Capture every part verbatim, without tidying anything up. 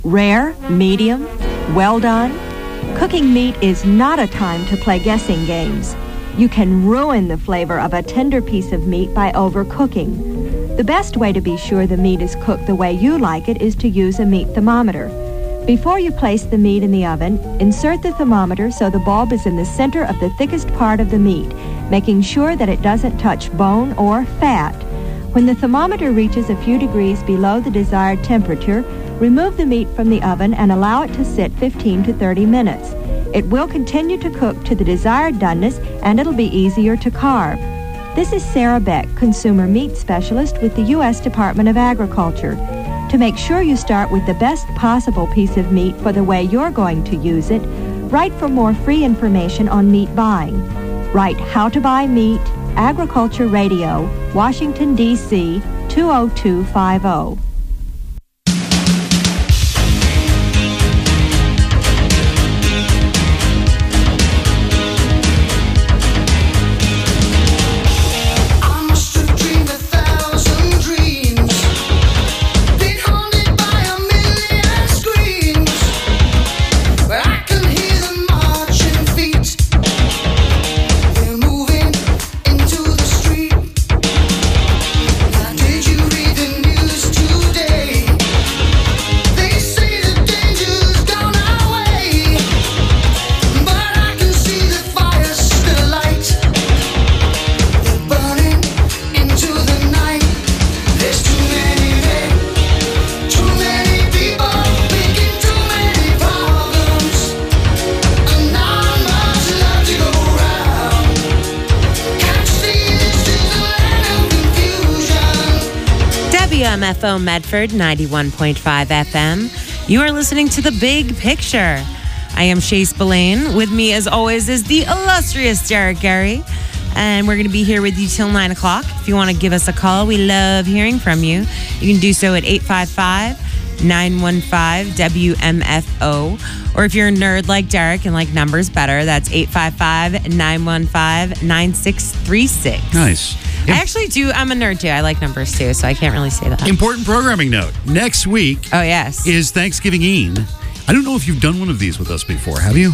Rare, medium, well done. Cooking meat is not a time to play guessing games. You can ruin the flavor of a tender piece of meat by overcooking. The best way to be sure the meat is cooked the way you like it is to use a meat thermometer. Before you place the meat in the oven, insert the thermometer so the bulb is in the center of the thickest part of the meat, making sure that it doesn't touch bone or fat. When the thermometer reaches a few degrees below the desired temperature, remove the meat from the oven and allow it to sit fifteen to thirty minutes. It will continue to cook to the desired doneness, and it'll be easier to carve. This is Sarah Beck, Consumer Meat Specialist with the U S Department of Agriculture. To make sure you start with the best possible piece of meat for the way you're going to use it, write for more free information on meat buying. Write How to Buy Meat, Agriculture Radio, Washington, D C two oh two five oh. W M F O Medford ninety-one point five F M. You are listening to The Big Picture. I am Shay Spillane. With me, as always, is the illustrious Derek Gary. And we're going to be here with you till nine o'clock. If you want to give us a call, we love hearing from you. You can do so at eight five five, nine one five, W M F O. Or if you're a nerd like Derek and like numbers better, that's eight five five, nine one five, nine six three six. Nice. I actually do. I'm a nerd too. I like numbers too, so I can't really say that. Important programming note. Next week oh, yes. is Thanksgiving-Een. I don't know if you've done one of these with us before. Have you?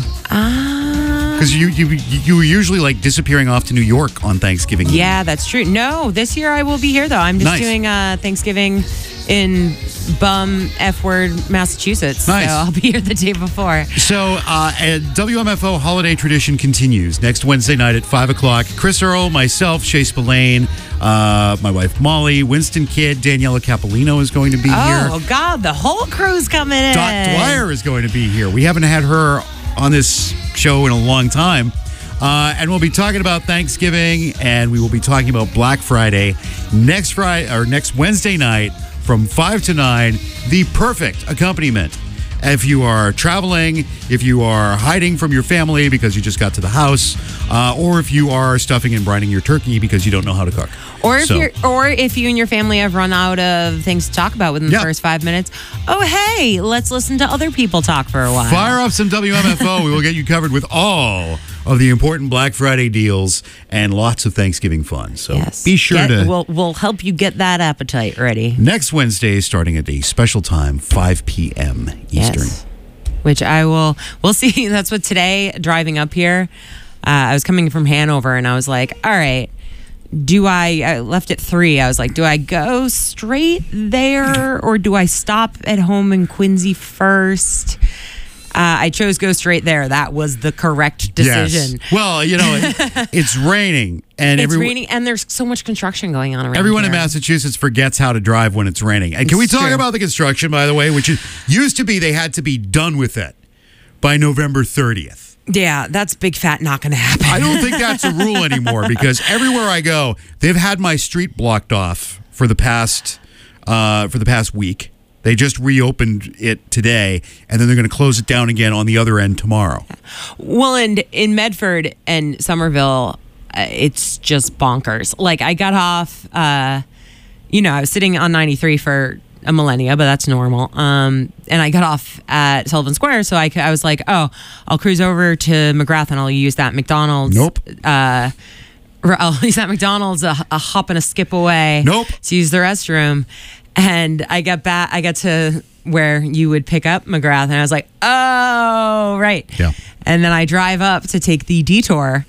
Ah. Because you, you you were usually like disappearing off to New York on Thanksgiving. Yeah, that's true. No, this year I will be here though. I'm just nice. doing uh, Thanksgiving in bum F word Massachusetts. Nice. So I'll be here the day before. So uh, a W M F O holiday tradition continues next Wednesday night at five o'clock. Chris Earl, myself, Shay Spillane, uh, my wife Molly, Winston Kidd, Daniela Capolino is going to be oh, here. Oh God, the whole crew's coming in. Dot Dwyer is going to be here. We haven't had her on this show in a long time. Uh, and we'll be talking about Thanksgiving, and we will be talking about Black Friday next Friday or next Wednesday night from five to nine, the perfect accompaniment. If you are traveling, if you are hiding from your family because you just got to the house, uh, or if you are stuffing and brining your turkey because you don't know how to cook. Or if so, you're, or if you and your family have run out of things to talk about within the yeah. first five minutes, oh hey, let's listen to other people talk for a while. Fire up some W M F O. We will get you covered with all of the important Black Friday deals and lots of Thanksgiving fun. So yes. be sure get, to... We'll, we'll help you get that appetite ready. Next Wednesday, starting at a special time, five p.m. Eastern. Yes. Which I will... We'll see. That's what today, driving up here, uh, I was coming from Hanover, and I was like, all right, do I... I left at three. I was like, do I go straight there, or do I stop at home in Quincy first? Uh, I chose go straight there. That was the correct decision. Yes. Well, you know, it, it's raining. And it's every, raining, and there's so much construction going on around Everyone here. in Massachusetts forgets how to drive when it's raining. And can It's we talk true. about the construction, by the way, which is, used to be they had to be done with it by November thirtieth. Yeah, that's big fat not going to happen. I don't think that's a rule anymore because everywhere I go, they've had my street blocked off for the past uh, for the past week. They just reopened it today, and then they're going to close it down again on the other end tomorrow. Well, and in Medford and Somerville, uh, it's just bonkers. Like, I got off, uh, you know, I was sitting on ninety-three for a millennia, but that's normal. Um, and I got off at Sullivan Square, so I, I was like, oh, I'll cruise over to McGrath, and I'll use that McDonald's. Nope. Uh, I'll use that McDonald's a, a hop and a skip away. Nope. To use the restroom. And I got back, I got to where you would pick up McGrath, and I was like, oh, right. Yeah. And then I drive up to take the detour,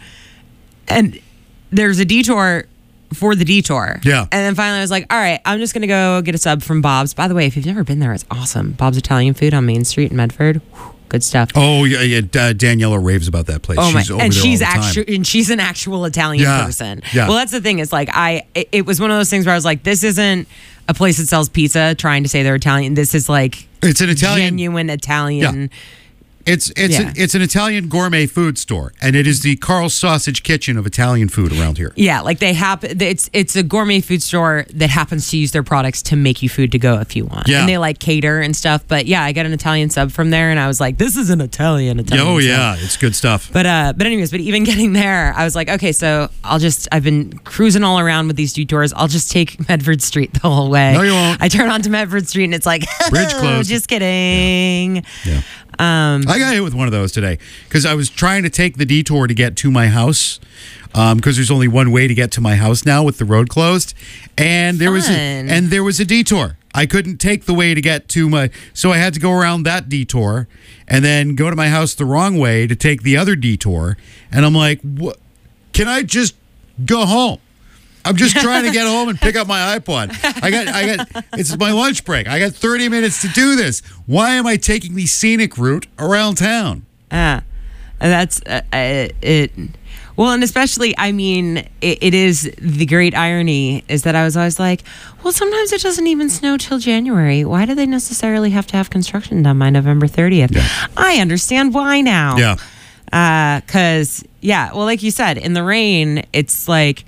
and there's a detour for the detour. Yeah. And then finally I was like, all right, I'm just going to go get a sub from Bob's. By the way, if you've never been there, it's awesome. Bob's Italian Food on Main Street in Medford. Whew, good stuff. Oh, yeah, yeah. Uh, Daniela raves about that place. Oh my! She's over and there she's all the time. actually, and she's an actual Italian Yeah, person. yeah. Well, that's the thing. Is like I, it, it was one of those things where I was like, this isn't a place that sells pizza trying to say they're Italian. This is like It's an Italian. genuine Italian. It's it's Yeah. an, it's an Italian gourmet food store, and it is the Carl's Sausage Kitchen of Italian food around here. Yeah, like they happen. It's it's a gourmet food store that happens to use their products to make you food to go if you want. Yeah. And they like cater and stuff. But yeah, I got an Italian sub from there, and I was like, this is an Italian Italian. Oh sub. yeah, it's good stuff. But uh, but anyways, but even getting there, I was like, okay, so I'll just I've been cruising all around with these detours. I'll just take Medford Street the whole way. No, you won't. I turn onto Medford Street and it's like Bridge closed. Just kidding. Yeah. Um, I got hit with one of those today because I was trying to take the detour to get to my house because there's only one way to get to my house now with the road closed, and there was a, Fun. and there was a detour. I couldn't take the way to get to my, so I had to go around that detour and then go to my house the wrong way to take the other detour. And I'm like, what? Can I just go home? I'm just trying to get home and pick up my iPod. I got, I got. It's my lunch break. I got thirty minutes to do this. Why am I taking the scenic route around town? Ah, that's uh, uh, it. Well, and especially, I mean, it, it is the great irony is that I was always like, well, sometimes it doesn't even snow till January. Why do they necessarily have to have construction done by November thirtieth? Yeah. I understand why now. Yeah. Because, yeah, well, like you said, in the rain, it's like,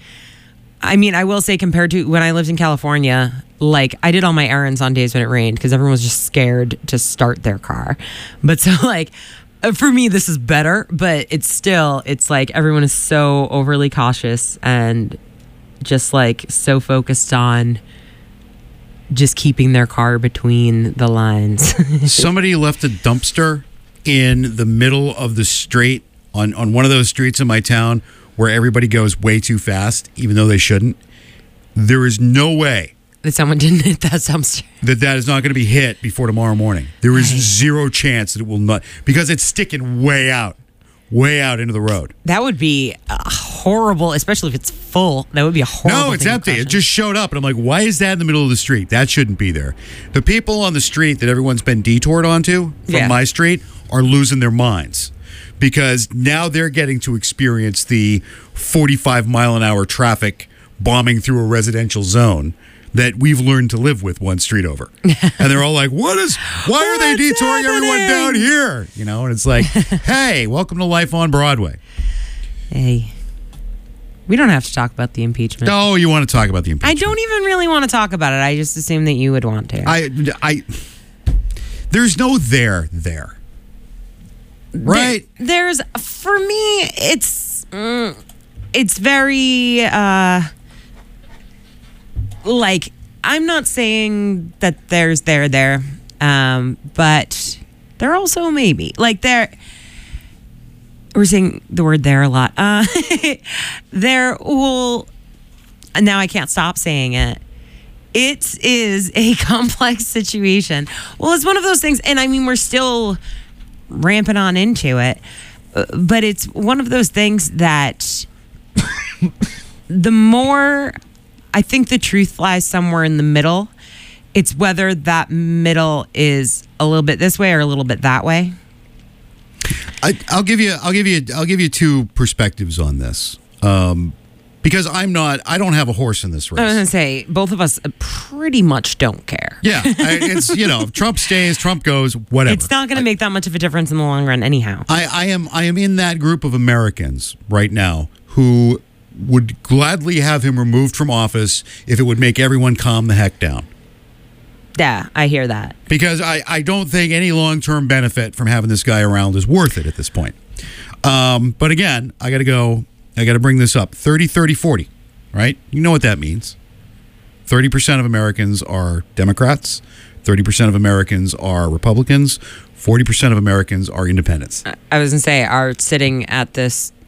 I mean, I will say compared to when I lived in California, like I did all my errands on days when it rained because everyone was just scared to start their car. But so like uh, for me, this is better, but it's still, it's like everyone is so overly cautious and just like so focused on just keeping their car between the lines. Somebody left a dumpster in the middle of the street on, on one of those streets in my town where everybody goes way too fast, even though they shouldn't. There is no way That someone didn't hit that dumpster. that that is not going to be hit before tomorrow morning. There is Right. zero chance that it will not, because it's sticking way out, way out into the road. That would be uh, horrible, especially if it's full. That would be a horrible No, it's thing to empty. crash It in. just showed up, and I'm like, why is that in the middle of the street? That shouldn't be there. The people on the street that everyone's been detoured onto from Yeah. my street are losing their minds because now they're getting to experience the forty-five mile an hour traffic bombing through a residential zone that we've learned to live with one street over. And they're all like, what is, why are they What's detouring everyone down happening? here? You know, and it's like, hey, welcome to life on Broadway. Hey, we don't have to talk about the impeachment. Oh, you want to talk about the I impeachment? don't even really want to talk about it. I just assume that you would want to. I, I, there's no there there. Right? There- there's, for me, it's, mm, it's very, uh, like, I'm not saying that there's there there, um, but there also maybe. Like, there, we're saying the word there a lot. Uh, there will, now I can't stop saying it. It is a complex situation. Well, it's one of those things, and I mean, we're still ramping on into it, uh, but it's one of those things that the more, I think the truth lies somewhere in the middle. It's whether that middle is a little bit this way or a little bit that way. I, I'll give you. I'll give you. I'll give you two perspectives on this, um, because I'm not. I don't have a horse in this race. I was gonna say both of us pretty much don't care. Yeah, I, it's you know, if Trump stays, Trump goes, whatever. It's not going to make that much of a difference in the long run, anyhow. I, I am. I am in that group of Americans right now who would gladly have him removed from office if it would make everyone calm the heck down. Yeah, I hear that. Because I, I don't think any long-term benefit from having this guy around is worth it at this point. Um, but again, I got to go, I got to bring this up. thirty, thirty, forty, right? You know what that means. thirty percent of Americans are Democrats. thirty percent of Americans are Republicans. forty percent of Americans are independents. I was going to say, are sitting at this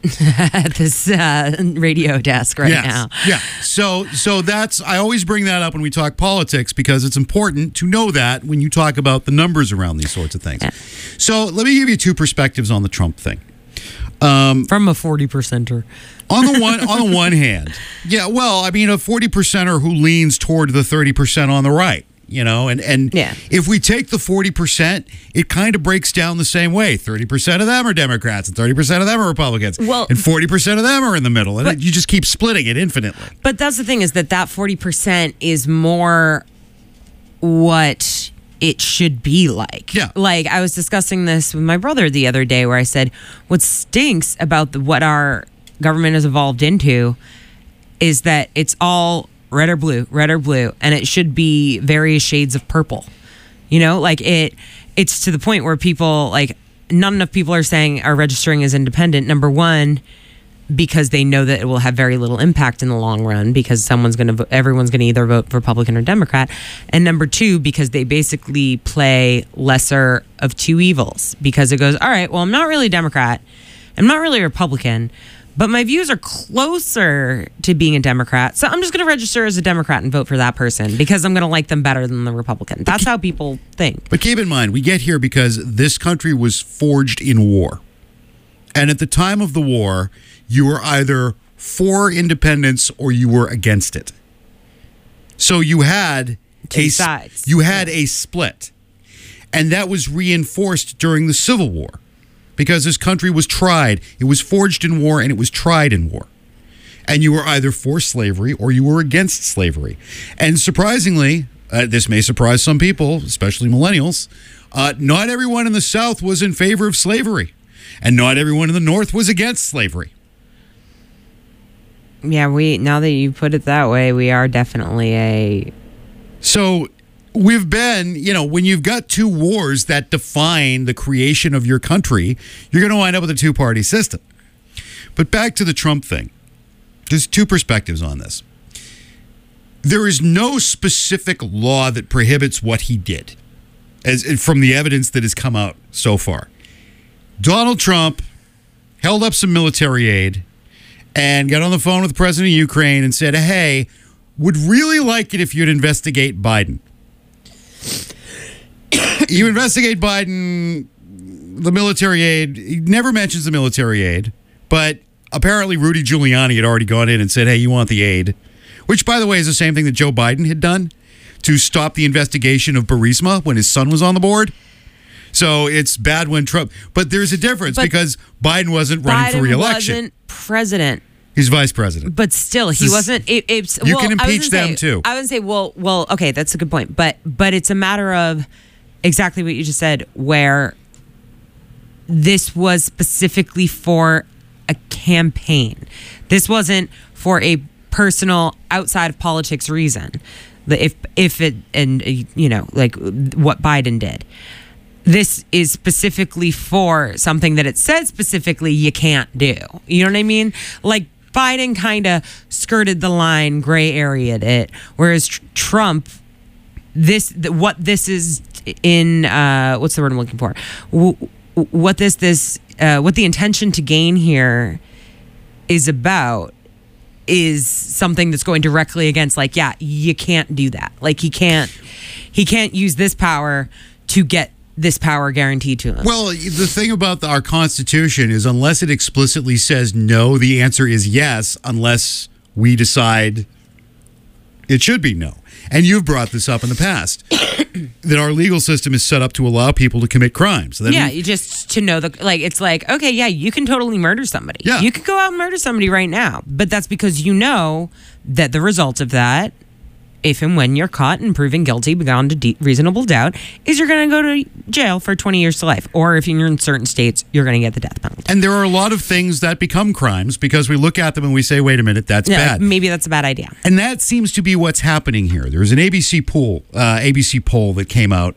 at this uh, radio desk right yes. now. Yeah. So so that's I always bring that up when we talk politics because it's important to know that when you talk about the numbers around these sorts of things. Yeah. So let me give you two perspectives on the Trump thing. Um, From a forty percenter. on the one on the one hand, yeah, well, I mean a forty percenter who leans toward the thirty percent on the right. You know, and, and yeah. if we take the forty percent, it kind of breaks down the same way. thirty percent of them are Democrats and thirty percent of them are Republicans. Well, and forty percent of them are in the middle. And but, it, you just keep splitting it infinitely. But that's the thing is that that forty percent is more what it should be like. Yeah. Like I was discussing this with my brother the other day where I said, what stinks about the, what our government has evolved into is that it's all red or blue, red or blue, and it should be various shades of purple. You know, like it it's to the point where people like not enough people are saying are registering as independent. Number one, because they know that it will have very little impact in the long run because someone's going to everyone's going to either vote Republican or Democrat. And number two, because they basically play lesser of two evils because it goes, all right, well, I'm not really Democrat. I'm not really Republican. But my views are closer to being a Democrat. So I'm just going to register as a Democrat and vote for that person because I'm going to like them better than the Republican. That's how people think. But keep in mind, we get here because this country was forged in war. And at the time of the war, you were either for independence or you were against it. So you had Two a sides. You had a split. And that was reinforced during the Civil War. Because this country was tried. It was forged in war and it was tried in war. And you were either for slavery or you were against slavery. And surprisingly, uh, this may surprise some people, especially millennials, uh, not everyone in the South was in favor of slavery. And not everyone in the North was against slavery. Yeah, we now that you put it that way, we are definitely a... So... We've been, you know, when you've got two wars that define the creation of your country, you're going to wind up with a two-party system. But back to the Trump thing. There's two perspectives on this. There is no specific law that prohibits what he did, as from the evidence that has come out so far. Donald Trump held up some military aid and got on the phone with the president of Ukraine and said, hey, would really like it if you'd investigate Biden. You investigate Biden, the military aid. He never mentions the military aid, but apparently Rudy Giuliani had already gone in and said, hey, you want the aid? Which, by the way, is the same thing that Joe Biden had done to stop the investigation of Burisma when his son was on the board. So it's bad when Trump... But there's a difference But because Biden wasn't running Biden for re-election. wasn't president. He's vice president. But still, he This is- wasn't. It, it's You well, can I was impeach gonna them, say- too. I would say, well, well, okay, that's a good point. But but it's a matter of exactly what you just said, where this was specifically for a campaign. This wasn't for a personal outside of politics reason. The if if it and you know like what Biden did. This is specifically for something that it said specifically you can't do. You know what I mean? Like Biden kind of skirted the line, gray areaed it, whereas tr- Trump, this th- what this is in uh, what's the word I'm looking for? W- what this this uh, what the intention to gain here is about is something that's going directly against, like, yeah, you can't do that. Like he can't he can't use this power to get this power guaranteed to him. Well, the thing about the, our Constitution is unless it explicitly says no, the answer is yes, unless we decide it should be no. And you've brought this up in the past, that our legal system is set up to allow people to commit crimes. So that yeah, means- you just to know the like it's like, okay, yeah, you can totally murder somebody. Yeah. You could go out and murder somebody right now. But that's because you know that the result of that, if and when you're caught and proven guilty beyond a de- reasonable doubt, is you're going to go to jail for twenty years to life. Or if you're in certain states, you're going to get the death penalty. And there are a lot of things that become crimes because we look at them and we say, wait a minute, that's Yeah, bad. maybe that's a bad idea. And that seems to be what's happening here. There's an A B C poll, uh, A B C poll that came out,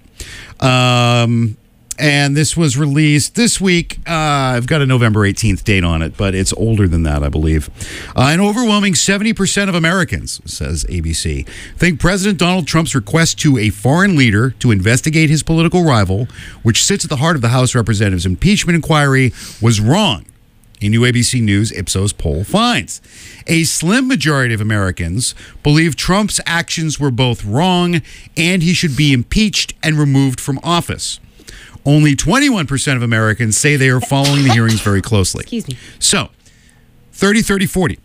um, and this was released this week. Uh, I've got a November eighteenth date on it, but it's older than that, I believe. Uh, an overwhelming seventy percent of Americans, says A B C, think President Donald Trump's request to a foreign leader to investigate his political rival, which sits at the heart of the House Representatives impeachment inquiry, was wrong. A new A B C News Ipsos poll finds a slim majority of Americans believe Trump's actions were both wrong and he should be impeached and removed from office. Only twenty-one percent of Americans say they are following the hearings very closely. Excuse me. So, thirty, thirty, forty.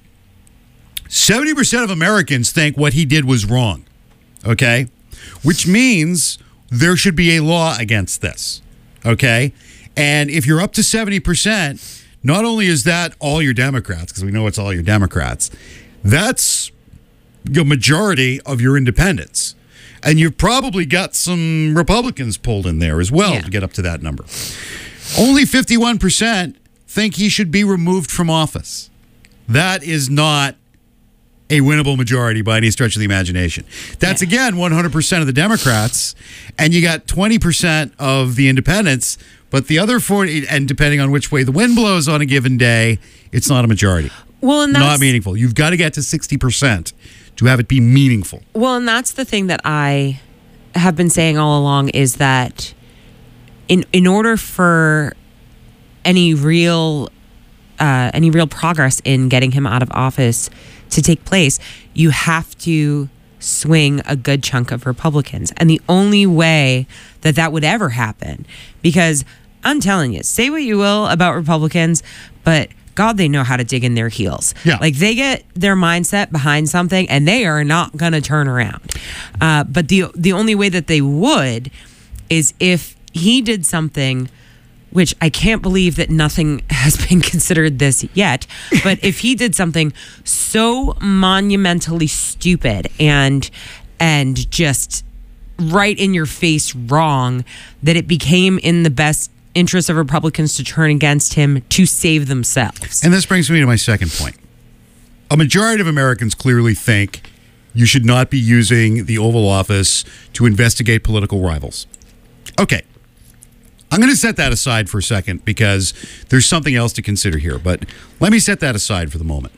seventy percent of Americans think what he did was wrong. Okay? Which means there should be a law against this. Okay? And if you're up to seventy percent, not only is that all your Democrats, because we know it's all your Democrats, that's the majority of your independents. And you've probably got some Republicans pulled in there as well yeah. to get up to that number. Only fifty-one percent think he should be removed from office. That is not a winnable majority by any stretch of the imagination. That's, yeah. again, one hundred percent of the Democrats, and you got twenty percent of the independents. But the other forty, and depending on which way the wind blows on a given day, it's not a majority. Well, and that's not meaningful. You've got to get to sixty percent to have it be meaningful. Well, and that's the thing that I have been saying all along is that in in order for any real uh, any real progress in getting him out of office to take place, you have to swing a good chunk of Republicans. And the only way that that would ever happen, because I'm telling you, say what you will about Republicans, but God, they know how to dig in their heels. Yeah. Like they get their mindset behind something and they are not going to turn around. Uh, but the the only way that they would is if he did something, which I can't believe that nothing has been considered this yet, but if he did something so monumentally stupid and and just right in your face wrong that it became in the best interest of Republicans to turn against him to save themselves. And this brings me to my second point. A majority of Americans clearly think you should not be using the Oval Office to investigate political rivals. Okay. I'm going to set that aside for a second because there's something else to consider here, but let me set that aside for the moment.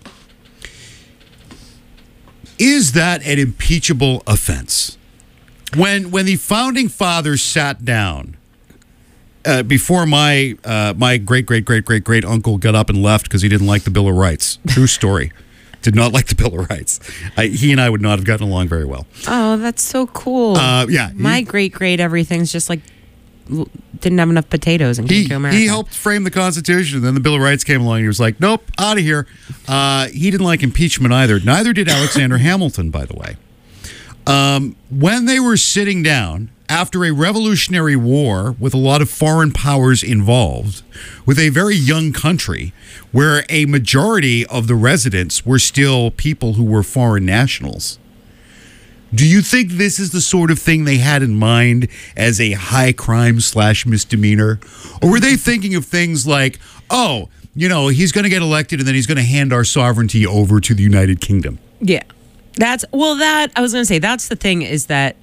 Is that an impeachable offense? When when the founding fathers sat down uh, before my uh, my great great great great great uncle got up and left because he didn't like the Bill of Rights. True story. Did not like the Bill of Rights. I, he and I would not have gotten along very well. Oh, that's so cool. Uh, yeah, my he, great great everything's just like didn't have enough potatoes and came he, to America. He helped frame the Constitution, and then the Bill of Rights came along and he was like, nope, out of here. Uh, he didn't like impeachment either. Neither did Alexander Hamilton, by the way. Um, when they were sitting down after a revolutionary war with a lot of foreign powers involved, with a very young country where a majority of the residents were still people who were foreign nationals, do you think this is the sort of thing they had in mind as a high crime slash misdemeanor? Or were they thinking of things like, oh, you know, he's going to get elected and then he's going to hand our sovereignty over to the United Kingdom? Yeah. That's, well, that, I was going to say, that's the thing is that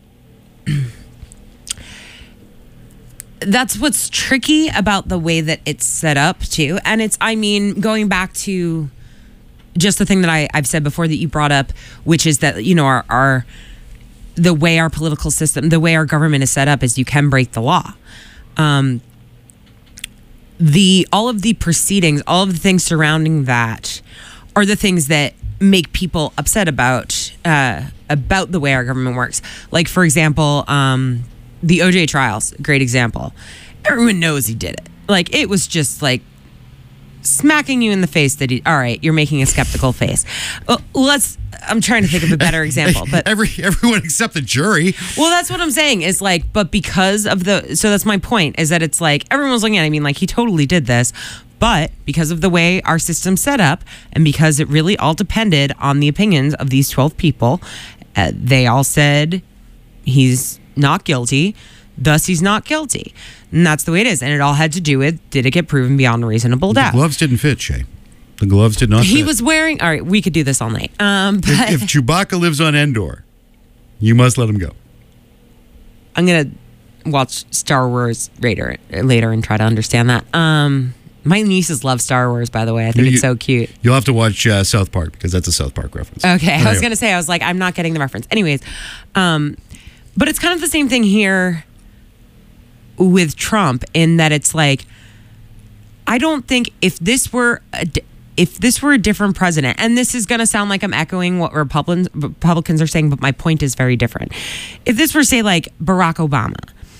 that's what's tricky about the way that it's set up, too. And it's, I mean, going back to just the thing that I, I've said before that you brought up, which is that, you know, our, our the way our political system, the way our government is set up is you can break the law. Um, the all of the proceedings, all of the things surrounding that are the things that make people upset about uh, about the way our government works. Like, for example, um, the O J trials, great example. Everyone knows he did it. Like, it was just like smacking you in the face that he, all right, you're making a skeptical face. Well, let's, I'm trying to think of a better example, but Every, everyone except the jury. Well, that's what I'm saying is like, but because of the, so that's my point is that it's like, everyone's looking at it, I mean, like he totally did this, but because of the way our system's set up and because it really all depended on the opinions of these twelve people, uh, they all said he's not guilty, thus he's not guilty. And that's the way it is. And it all had to do with, did it get proven beyond a reasonable doubt? The gloves didn't fit, Shay. The gloves did not fit. He was wearing, all right, we could do this all night. Um, but If, if Chewbacca lives on Endor, you must let him go. I'm going to watch Star Wars later, later and try to understand that. Um, my nieces love Star Wars, by the way. I think You- it's so cute. You'll have to watch uh, South Park because that's a South Park reference. Okay, I was Anyway. going to say, I was like, I'm not getting the reference. Anyways, um, but it's kind of the same thing here with Trump in that it's like, I don't think if this were a, if this were a different president, and this is going to sound like I'm echoing what Republicans Republicans are saying, but my point is very different. If this were, say, like Barack Obama,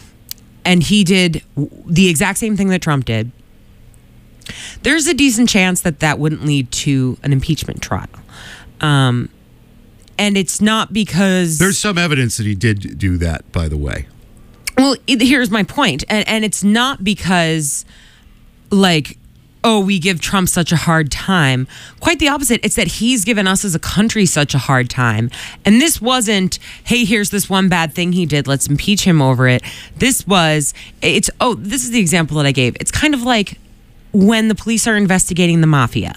and he did the exact same thing that Trump did, there's a decent chance that that wouldn't lead to an impeachment trial. Um, and it's not because... There's some evidence that he did do that, by the way. Well, it, here's my point. And, and it's not because, like, oh, we give Trump such a hard time. Quite the opposite. It's that he's given us as a country such a hard time. And this wasn't, hey, here's this one bad thing he did, let's impeach him over it. This was, it's, oh, this is the example that I gave. It's kind of like when the police are investigating the mafia.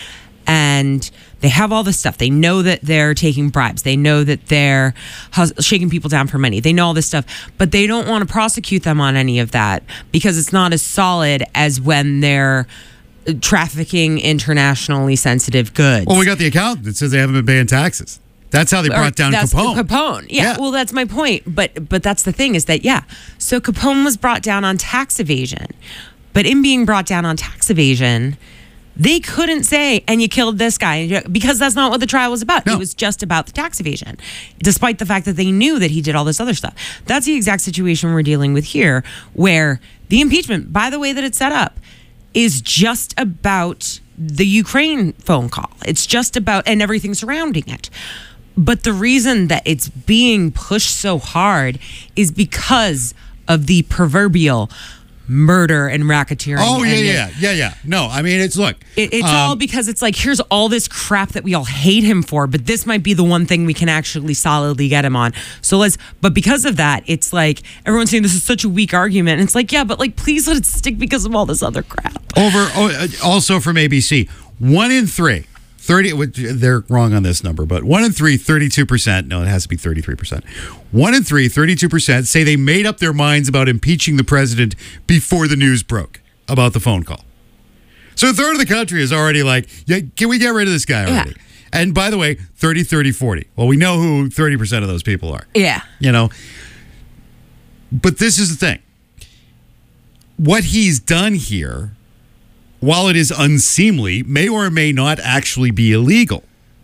And they have all this stuff. They know that they're taking bribes. They know that they're hus- shaking people down for money. They know all this stuff, but they don't want to prosecute them on any of that because it's not as solid as when they're trafficking internationally sensitive goods. Well, we got the account that says they haven't been paying taxes. That's how they brought down that's Capone. Capone. Yeah, Yeah. Well, that's my point. But but that's the thing is that, yeah. So Capone was brought down on tax evasion. But in being brought down on tax evasion, they couldn't say, and you killed this guy, because that's not what the trial was about. No. It was just about the tax evasion, despite the fact that they knew that he did all this other stuff. That's the exact situation we're dealing with here, where the impeachment, by the way that it's set up, is just about the Ukraine phone call. It's just about, and everything surrounding it. But the reason that it's being pushed so hard is because of the proverbial murder and racketeering. Oh, yeah, and yeah, it- yeah, yeah. No, I mean, it's, look. It, it's um, all because it's like, here's all this crap that we all hate him for, but this might be the one thing we can actually solidly get him on. So let's, but because of that, it's like, everyone's saying this is such a weak argument. And it's like, yeah, but like, please let it stick because of all this other crap. Over, oh, uh, also from A B C, one in three, thirty, they're wrong on this number, but one in three, thirty-two percent, no, it has to be thirty-three percent. One in three, thirty-two percent say they made up their minds about impeaching the president before the news broke about the phone call. So a third of the country is already like, yeah, can we get rid of this guy already? Yeah. And by the way, thirty, thirty, forty. Well, we know who thirty percent of those people are. Yeah. You know? But this is the thing. What he's done here, while it is unseemly, may or may not actually be illegal.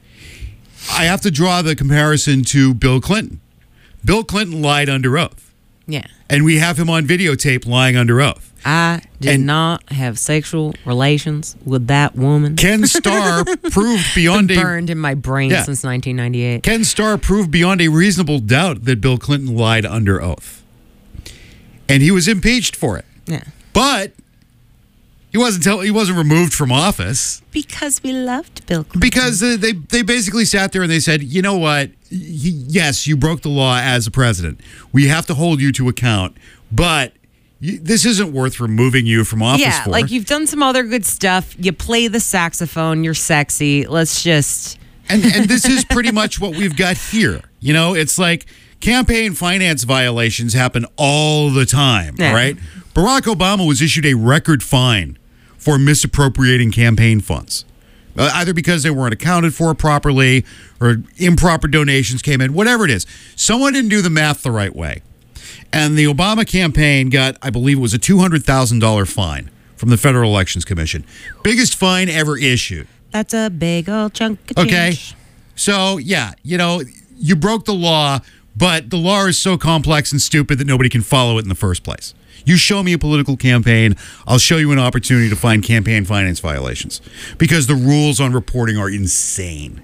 I have to draw the comparison to Bill Clinton. Bill Clinton lied under oath. Yeah. And we have him on videotape lying under oath. I did And- not have sexual relations with that woman. Ken Starr proved beyond Been a burned in my brain Yeah. since nineteen ninety-eight. Ken Starr proved beyond a reasonable doubt that Bill Clinton lied under oath. And he was impeached for it. Yeah. But he wasn't tell, he wasn't removed from office Because we loved Bill Clinton. because uh, they they basically sat there and they said, "You know what? Y- yes, you broke the law as a president. We have to hold you to account, but you, this isn't worth removing you from office Yeah, for." like you've done some other good stuff. You play the saxophone. You're sexy. Let's just... And and this is pretty much what we've got here. You know, it's like campaign finance violations happen all the time, Yeah. right? Barack Obama was issued a record fine for misappropriating campaign funds, uh, either because they weren't accounted for properly or improper donations came in, whatever it is. Someone didn't do the math the right way. And the Obama campaign got, I believe it was a two hundred thousand dollars fine from the Federal Elections Commission. Biggest fine ever issued. That's a big old chunk of Okay. change. So, yeah, you know, you broke the law, but the law is so complex and stupid that nobody can follow it in the first place. You show me a political campaign, I'll show you an opportunity to find campaign finance violations because the rules on reporting are insane.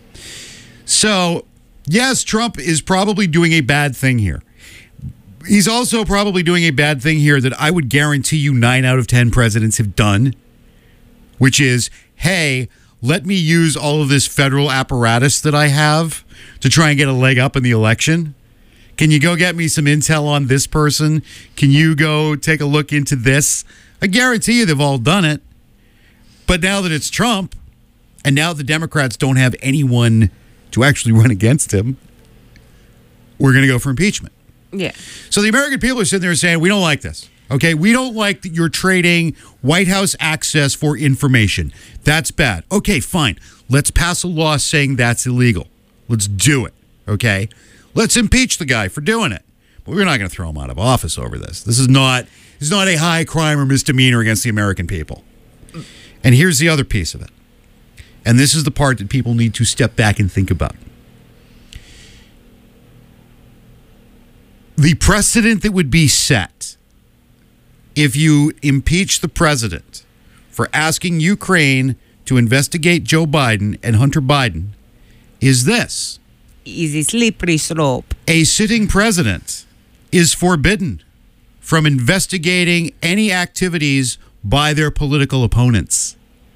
So, yes, Trump is probably doing a bad thing here. He's also probably doing a bad thing here that I would guarantee you nine out of ten presidents have done, which is, hey, let me use all of this federal apparatus that I have to try and get a leg up in the election. Can you go get me some intel on this person? Can you go take a look into this? I guarantee you they've all done it. But now that it's Trump, and now the Democrats don't have anyone to actually run against him, we're going to go for impeachment. Yeah. So the American people are sitting there saying, we don't like this. Okay, we don't like that you're trading White House access for information. That's bad. Okay, fine. Let's pass a law saying that's illegal. Let's do it. Okay? Let's impeach the guy for doing it. But we're not going to throw him out of office over this. This is not this is not a high crime or misdemeanor against the American people. And here's the other piece of it. And this is the part that people need to step back and think about. The precedent that would be set if you impeach the president for asking Ukraine to investigate Joe Biden and Hunter Biden is this. Easy slippery slope. A sitting president is forbidden from investigating any activities by their political opponents.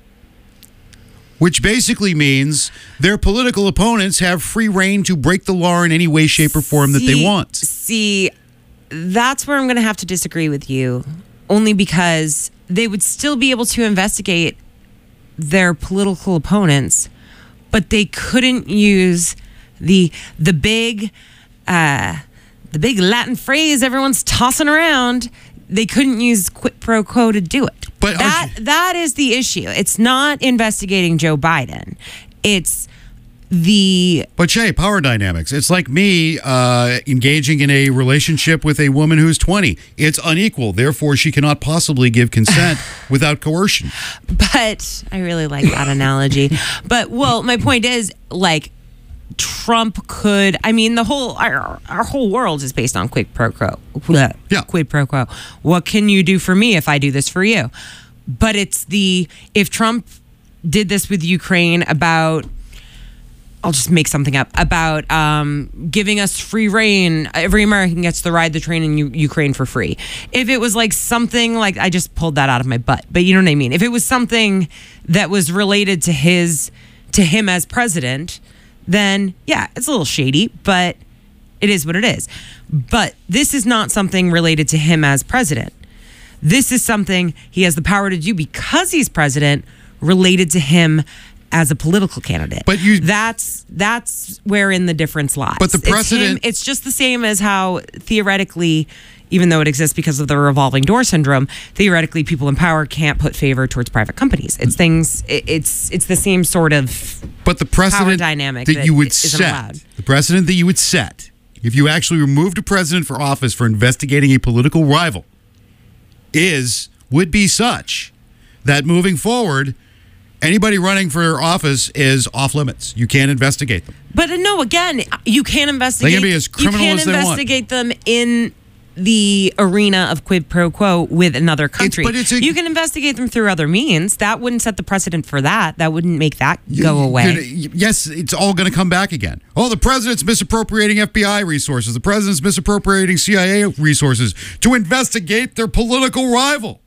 Which basically means their political opponents have free reign to break the law in any way, shape, or form that See- they want. See, that's where I'm going to have to disagree with you, only because they would still be able to investigate their political opponents, but they couldn't use the the big uh, the big Latin phrase everyone's tossing around. They couldn't use quid pro quo to do it. But that you- that is the issue. It's not investigating Joe Biden. It's the But Shay, power dynamics. It's like me uh, engaging in a relationship with a woman who's twenty. It's unequal. Therefore, she cannot possibly give consent without coercion. But I really like that analogy. But, well, my point is, like, Trump could, I mean, the whole, our, our whole world is based on quid pro quo. Yeah. Quid pro quo. What can you do for me if I do this for you? But it's the, if Trump did this with Ukraine about, I'll just make something up, about um, giving us free reign. Every American gets to ride the train in U- Ukraine for free. If it was like something like, I just pulled that out of my butt, but you know what I mean? If it was something that was related to his, to him as president, then yeah, it's a little shady, but it is what it is. But this is not something related to him as president. This is something he has the power to do because he's president, related to him as a political candidate. But you- that's that's wherein the difference lies. But the It's him- precedent- it's just the same as how theoretically, even though it exists because of the revolving door syndrome, theoretically people in power can't put favor towards private companies. It's things. it- It's it's the same sort of. But the precedent dynamic that, that you would isn't set, allowed. the precedent that you would set, if you actually removed a president for office for investigating a political rival, is would be such that moving forward, anybody running for office is off limits. You can't investigate them. But uh, no, again, you can't investigate. They can be as criminal you can't as they want. investigate them in the arena of quid pro quo with another country. but it's a- you can investigate them through other means. That wouldn't set the precedent for that. That wouldn't make that go You- away. you- Yes, it's all going to come back again. Oh, the president's misappropriating F B I resources. The president's misappropriating C I A resources to investigate their political rival.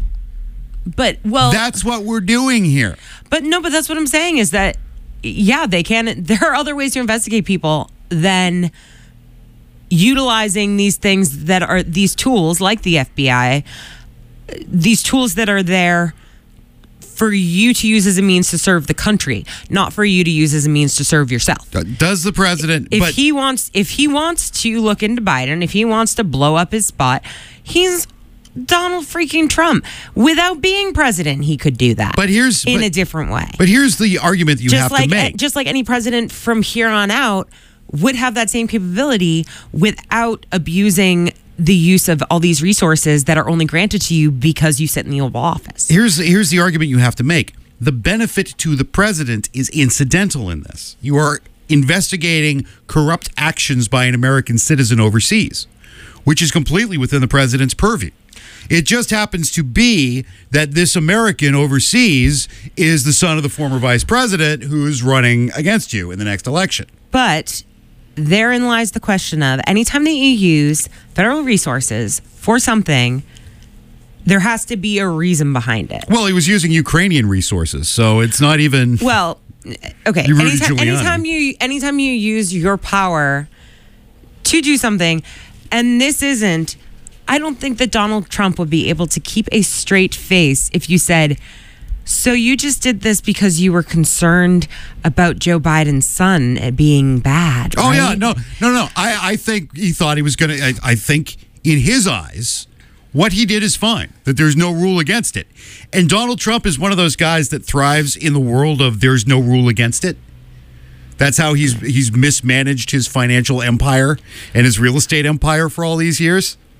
But well, That's what we're doing here. but no, but that's what I'm saying is that yeah, they can. There are other ways to investigate people than utilizing these things that are these tools like the F B I, these tools that are there for you to use as a means to serve the country, not for you to use as a means to serve yourself. Does the president? If but he wants, if he wants to look into Biden, if he wants to blow up his spot, he's Donald freaking Trump. Without being president, he could do that. But here's- in but- a different way. But here's the argument that you just have like to make. just like any president from here on out would have that same capability without abusing the use of all these resources that are only granted to you because you sit in the Oval Office. Here's here's the argument you have to make. The benefit to the president is incidental in this. You are investigating corrupt actions by an American citizen overseas, which is completely within the president's purview. It just happens to be that this American overseas is the son of the former vice president who's running against you in the next election. But therein lies the question of anytime that you use federal resources for something, there has to be a reason behind it. Well, he was using Ukrainian resources, so it's not even... Well, okay. You Rudy Anytime, Giuliani. anytime you anytime you use your power to do something, and this isn't, I don't think that Donald Trump would be able to keep a straight face if you said, so you just did this because you were concerned about Joe Biden's son being bad. Oh, right? yeah. No, no, no. I, I think he thought he was going to... I think in his eyes, what he did is fine, that there's no rule against it. And Donald Trump is one of those guys that thrives in the world of there's no rule against it. That's how he's he's mismanaged his financial empire and his real estate empire for all these years.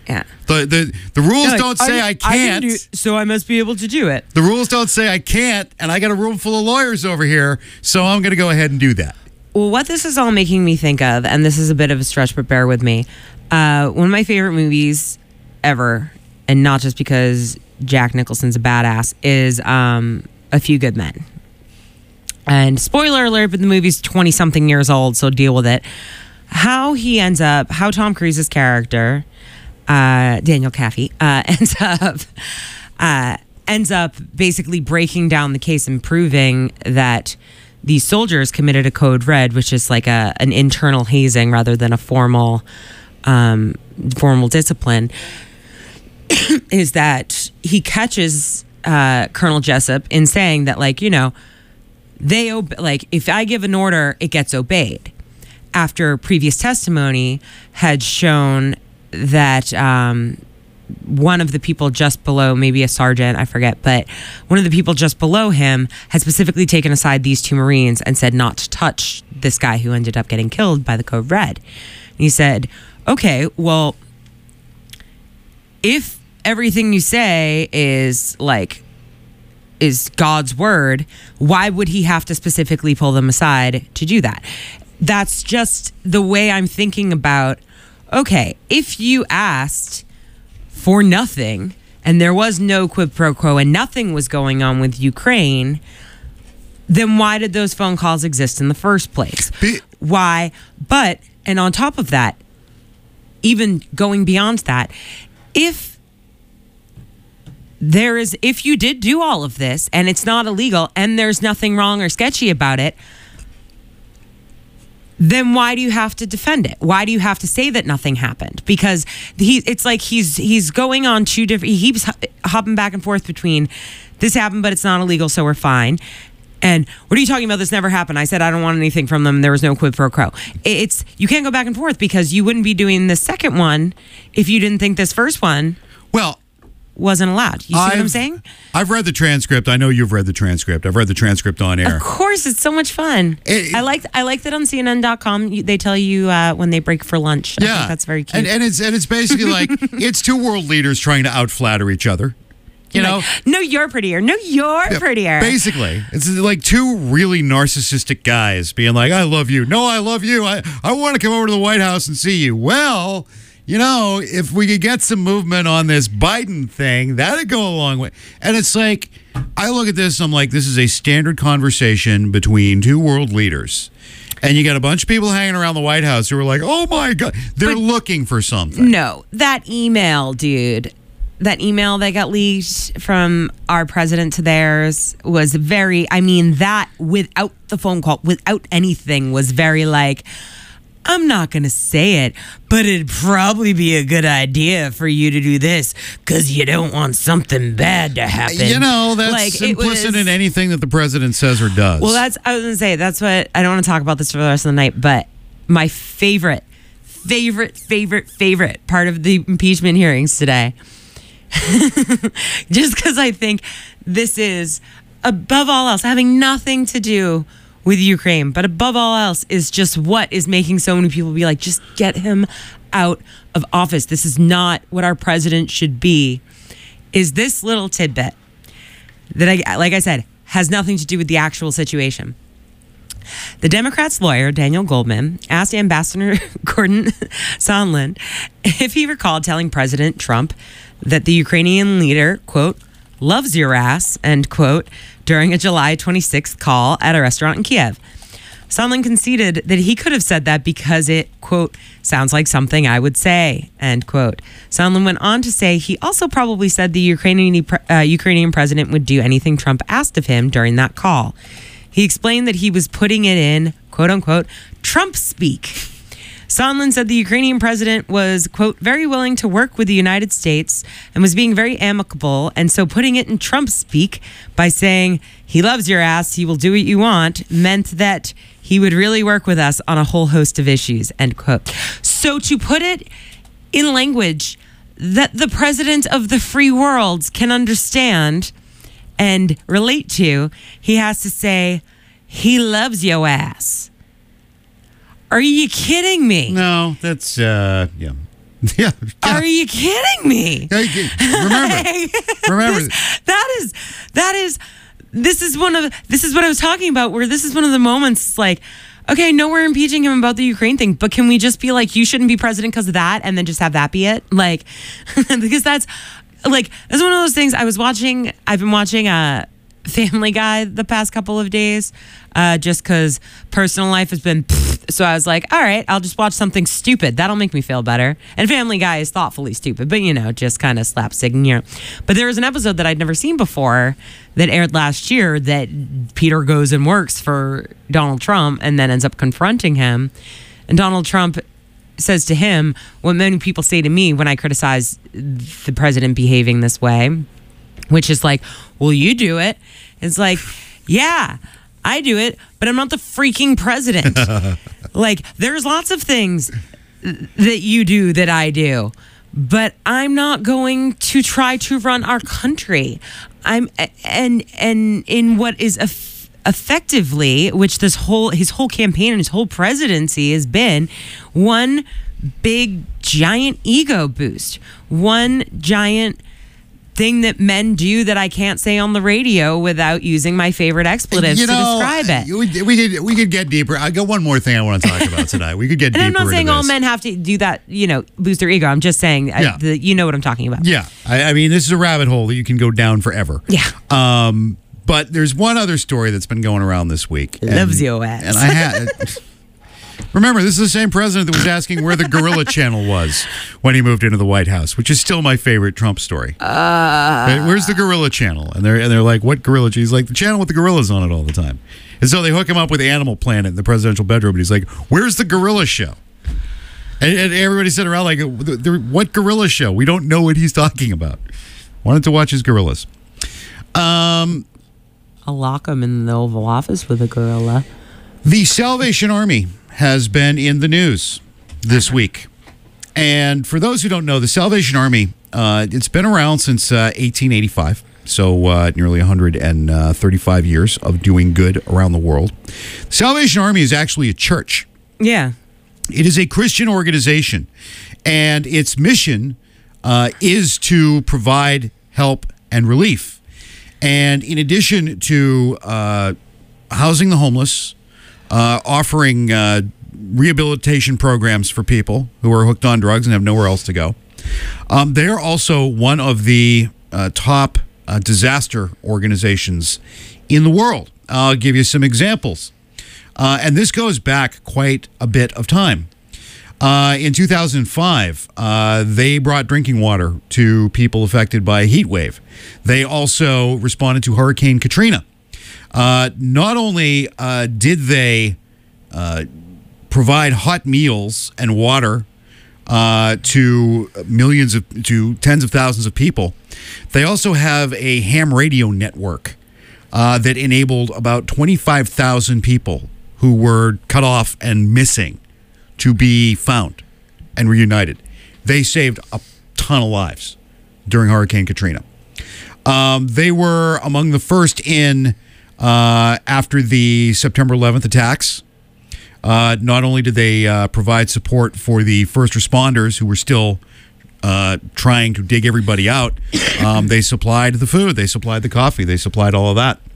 Yeah. The the, the rules Like, don't say I, can can't. do- so I must be able to do it. the rules don't say I can't, and I got a room full of lawyers over here, so I'm going to go ahead and do that. Well, what this is all making me think of, and this is a bit of a stretch, but bear with me. Uh, one of my favorite movies ever, and not just because Jack Nicholson's a badass, is um, A Few Good Men. And spoiler alert, but the movie's twenty-something years old, so deal with it. How he ends up, how Tom Cruise's character, uh, Daniel Kaffee, uh, ends up... Uh, ends up basically breaking down the case and proving that these soldiers committed a code red, which is like a an internal hazing rather than a formal um, formal discipline, is that he catches uh, Colonel Jessup in saying that, like, you know, they ob- like if I give an order, it gets obeyed. After previous testimony had shown that um, one of the people just below, maybe a sergeant, I forget, but one of the people just below him had specifically taken aside these two Marines and said not to touch this guy who ended up getting killed by the Code Red. And he said, okay, well, if everything you say is like, is God's word, why would he have to specifically pull them aside to do that? That's just the way I'm thinking about, okay, if you asked for nothing, and there was no quid pro quo, and nothing was going on with Ukraine, then why did those phone calls exist in the first place? Be- why? But, and on top of that, even going beyond that, if there is, if you did do all of this, and it's not illegal, and there's nothing wrong or sketchy about it, then why do you have to defend it? Why do you have to say that nothing happened? Because he, it's like he's he's going on two different, he keeps hopping back and forth between this happened, but it's not illegal, so we're fine. And what are you talking about? This never happened. I said I don't want anything from them. There was no quid pro quo. It's, you can't go back and forth because you wouldn't be doing the second one if you didn't think this first one Well, wasn't allowed. You see I've, what I'm saying? I've read the transcript. I know you've read the transcript. I've read the transcript on air. Of course, it's so much fun. It- I like I like that on C N N dot com. You, they tell you uh, when they break for lunch. I think that's very cute. And, and it's and it's basically like it's two world leaders trying to outflatter each other. You know, Like, no, you're prettier. No, you're Yeah, prettier. Basically, it's like two really narcissistic guys being like, "I love you." No, I love you. I I want to come over to the White House and see you. Well, you know, if we could get some movement on this Biden thing, that'd go a long way. And it's like, I look at this, I'm like, this is a standard conversation between two world leaders. And you got a bunch of people hanging around the White House who are like, oh my God, they're But- looking for something. No, that email, dude. That email that got leaked from our president to theirs was very, I mean, that without the phone call, without anything, was very like, I'm not going to say it, but it'd probably be a good idea for you to do this because you don't want something bad to happen. You know, that's Like, it implicit was- in anything that the president says or does. Well, that's, I was going to say, that's what, I don't want to talk about this for the rest of the night, but my favorite, favorite, favorite, favorite part of the impeachment hearings today, just because I think this is, above all else, having nothing to do with Ukraine, but above all else is just what is making so many people be like, just get him out of office. This is not what our president should be, is this little tidbit that, I, like I said, has nothing to do with the actual situation. The Democrats' lawyer, Daniel Goldman, asked Ambassador Gordon Sondland if he recalled telling President Trump that the Ukrainian leader, quote, loves your ass, end quote, during a July twenty-sixth call at a restaurant in Kiev. Sondland conceded that he could have said that because it, quote, sounds like something I would say, end quote. Sondland went on to say he also probably said the Ukrainian, uh, Ukrainian president would do anything Trump asked of him during that call. He explained that he was putting it in, quote unquote, Trump speak. Sondland said the Ukrainian president was, quote, very willing to work with the United States and was being very amicable. And so putting it in Trump speak by saying he loves your ass, he will do what you want, meant that he would really work with us on a whole host of issues, end quote. So to put it in language that the president of the free world can understand and relate to, he has to say, he loves your ass. Are you kidding me? No, that's, uh, yeah. Yeah. yeah. Are you kidding me? Remember, remember. This, that is, that is, this is one of, this is what I was talking about, where this is one of the moments like, okay, no, we're impeaching him about the Ukraine thing, but can we just be like, you shouldn't be president because of that, and then just have that be it? Like, because that's, like, that's one of those things. I was watching, I've been watching a Family Guy the past couple of days, uh, just because personal life has been, pfft, so I was like, all right, I'll just watch something stupid. That'll make me feel better. And Family Guy is thoughtfully stupid, but, you know, just kind of slapstick. You know. But there was an episode that I'd never seen before that aired last year that Peter goes and works for Donald Trump and then ends up confronting him. And Donald Trump says to him what many people say to me when I criticize the president behaving this way, which is like, well, you do it. It's like, yeah, I do it, but I'm not the freaking president. Like, there's lots of things that you do that I do, but I'm not going to try to run our country. I'm and and in what is eff- effectively, which this whole his whole campaign and his whole presidency has been one big giant ego boost, one giant thing that men do that I can't say on the radio without using my favorite expletives you know, to describe it. We, we could we could get deeper. I got one more thing I want to talk about tonight. We could get and deeper. I'm not saying into all this. men have to do that, you know, boost their ego. I'm just saying, Yeah. I, the, you know what I'm talking about. Yeah, I, I mean, this is a rabbit hole that you can go down forever. Yeah. Um, but there's one other story that's been going around this week. Loves and, your ass. And I had. Remember, this is the same president that was asking where the Gorilla Channel was when he moved into the White House, which is still my favorite Trump story. Uh, Where's the Gorilla Channel? And they're and they're like, what gorilla? He's like, the channel with the gorillas on it all the time. And so they hook him up with Animal Planet in the presidential bedroom, and he's like, where's the Gorilla Show? And, and everybody sitting around like, what Gorilla Show? We don't know what he's talking about. Wanted to watch his gorillas. Um, I'll lock him in the Oval Office with a gorilla. The Salvation Army has been in the news this week. And for those who don't know, the Salvation Army, uh, it's been around since uh, eighteen eighty-five. So uh, nearly one hundred thirty-five years of doing good around the world. The Salvation Army is actually a church. Yeah. It is a Christian organization. And its mission uh, is to provide help and relief. And in addition to uh, housing the homeless, Uh, offering uh, rehabilitation programs for people who are hooked on drugs and have nowhere else to go. Um, they're also one of the uh, top uh, disaster organizations in the world. I'll give you some examples. Uh, and this goes back quite a bit of time. Uh, in two thousand five, uh, they brought drinking water to people affected by a heat wave. They also responded to Hurricane Katrina. Uh, not only uh, did they uh, provide hot meals and water uh, to millions of, to tens of thousands of people, they also have a ham radio network uh, that enabled about twenty-five thousand people who were cut off and missing to be found and reunited. They saved a ton of lives during Hurricane Katrina. Um, they were among the first in Uh, after the September eleventh attacks. Uh, not only did they uh, provide support for the first responders who were still uh, trying to dig everybody out, um, they supplied the food, they supplied the coffee, they supplied all of that.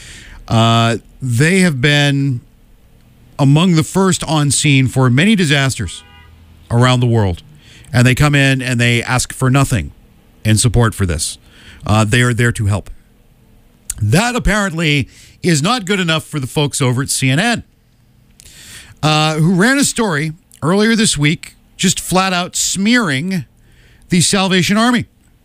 Uh, they have been among the first on scene for many disasters around the world. And they come in and they ask for nothing in support for this. Uh, they are there to help. That apparently is not good enough for the folks over at C N N, uh, who ran a story earlier this week just flat out smearing the Salvation Army.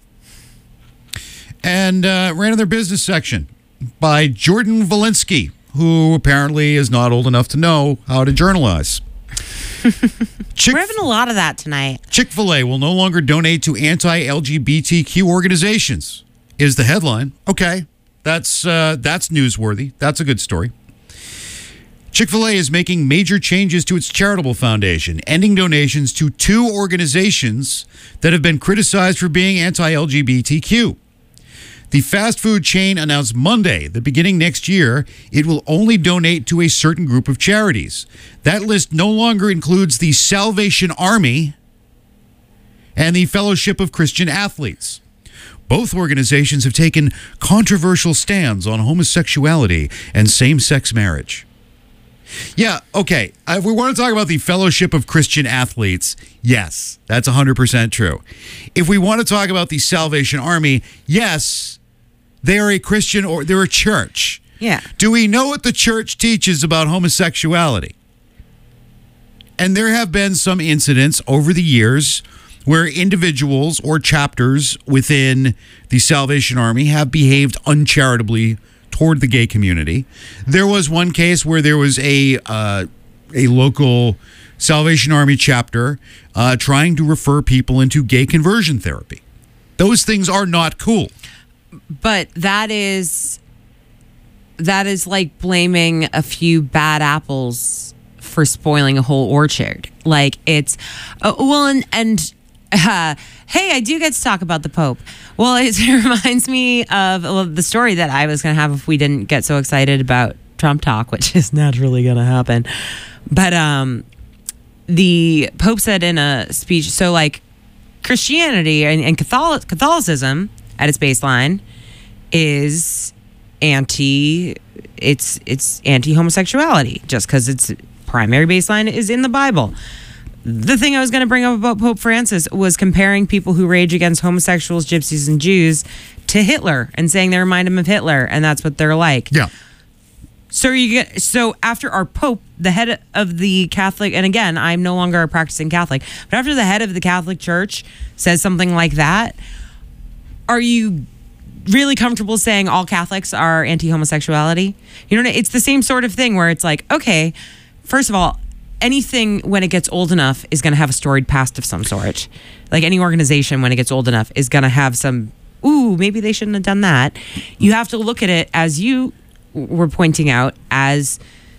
And uh, ran in their business section by Jordan Valinsky, who apparently is not old enough to know how to journalize. Chick- We're having a lot of that tonight. Chick-fil-A will no longer donate to anti-L G B T Q organizations, is the headline. Okay. That's uh, that's newsworthy. That's a good story. Chick-fil-A is making major changes to its charitable foundation, ending donations to two organizations that have been criticized for being anti-L G B T Q. The fast food chain announced Monday that beginning next year, it will only donate to a certain group of charities. That list no longer includes the Salvation Army and the Fellowship of Christian Athletes. Both organizations have taken controversial stands on homosexuality and same-sex marriage. Yeah, okay. Uh, If we want to talk about the Fellowship of Christian Athletes, yes, that's one hundred percent true. If we want to talk about the Salvation Army, yes, they are a Christian or they're a church. Yeah. Do we know what the church teaches about homosexuality? And there have been some incidents over the years where individuals or chapters within the Salvation Army have behaved uncharitably toward the gay community. There was one case where there was a uh, a local Salvation Army chapter uh, trying to refer people into gay conversion therapy. Those things are not cool. But that is that is like blaming a few bad apples for spoiling a whole orchard. Like it's uh, well, and, and uh, hey, I do get to talk about the Pope. Well, it reminds me of well, the story that I was going to have if we didn't get so excited about Trump talk, which is naturally going to happen. But um, the Pope said in a speech, so like Christianity and, and Catholic, Catholicism at its baseline is anti it's it's anti-homosexuality just because its primary baseline is in the Bible. The thing I was going to bring up about Pope Francis was comparing people who rage against homosexuals, gypsies, and Jews to Hitler and saying they remind him of Hitler, and that's what they're like. Yeah. So you get so after our Pope, the head of the Catholic, and again, I'm no longer a practicing Catholic, but after the head of the Catholic Church says something like that, are you really comfortable saying all Catholics are anti-homosexuality? You know, it's the same sort of thing where it's like, okay, first of all, anything when it gets old enough is going to have a storied past of some sort. Like any organization when it gets old enough is going to have some, ooh, maybe they shouldn't have done that. You have to look at it, as you were pointing out, as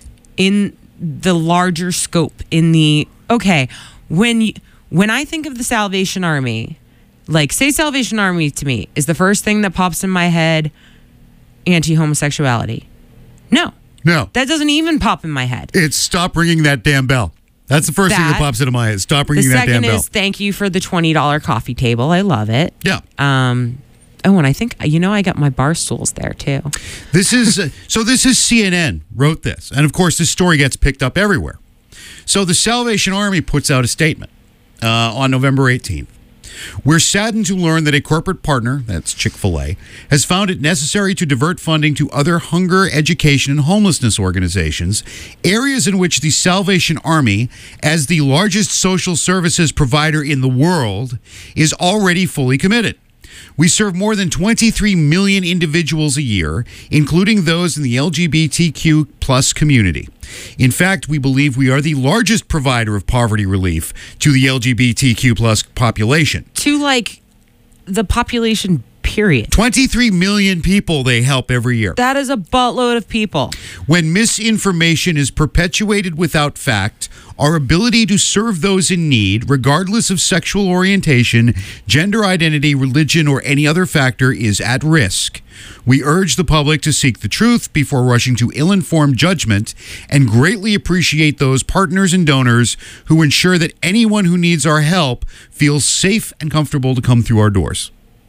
in the larger scope, in the, okay, when you, when I think of the Salvation Army, like say Salvation Army to me, is the first thing that pops in my head anti-homosexuality? No. No. That doesn't even pop in my head. It's stop ringing that damn bell. That's the first thing that That- pops into my head. Stop The ringing that damn second bell. is thank you for the twenty dollars coffee table. I love it. Yeah. Um, oh, and I think, you know, I got my bar stools there too. This is uh, so this is C N N wrote this. And of course this story gets picked up everywhere. So the Salvation Army puts out a statement uh, on November eighteenth. We're saddened to learn that a corporate partner, that's Chick-fil-A, has found it necessary to divert funding to other hunger, education, and homelessness organizations, areas in which the Salvation Army, as the largest social services provider in the world, is already fully committed. We serve more than twenty-three million individuals a year, including those in the L G B T Q plus community. In fact, we believe we are the largest provider of poverty relief to the L G B T Q plus population. To like the population, period. twenty-three million people they help every year. That is a buttload of people. When misinformation is perpetuated without fact, our ability to serve those in need, regardless of sexual orientation, gender identity, religion, or any other factor, is at risk. We urge the public to seek the truth before rushing to ill-informed judgment and greatly appreciate those partners and donors who ensure that anyone who needs our help feels safe and comfortable to come through our doors.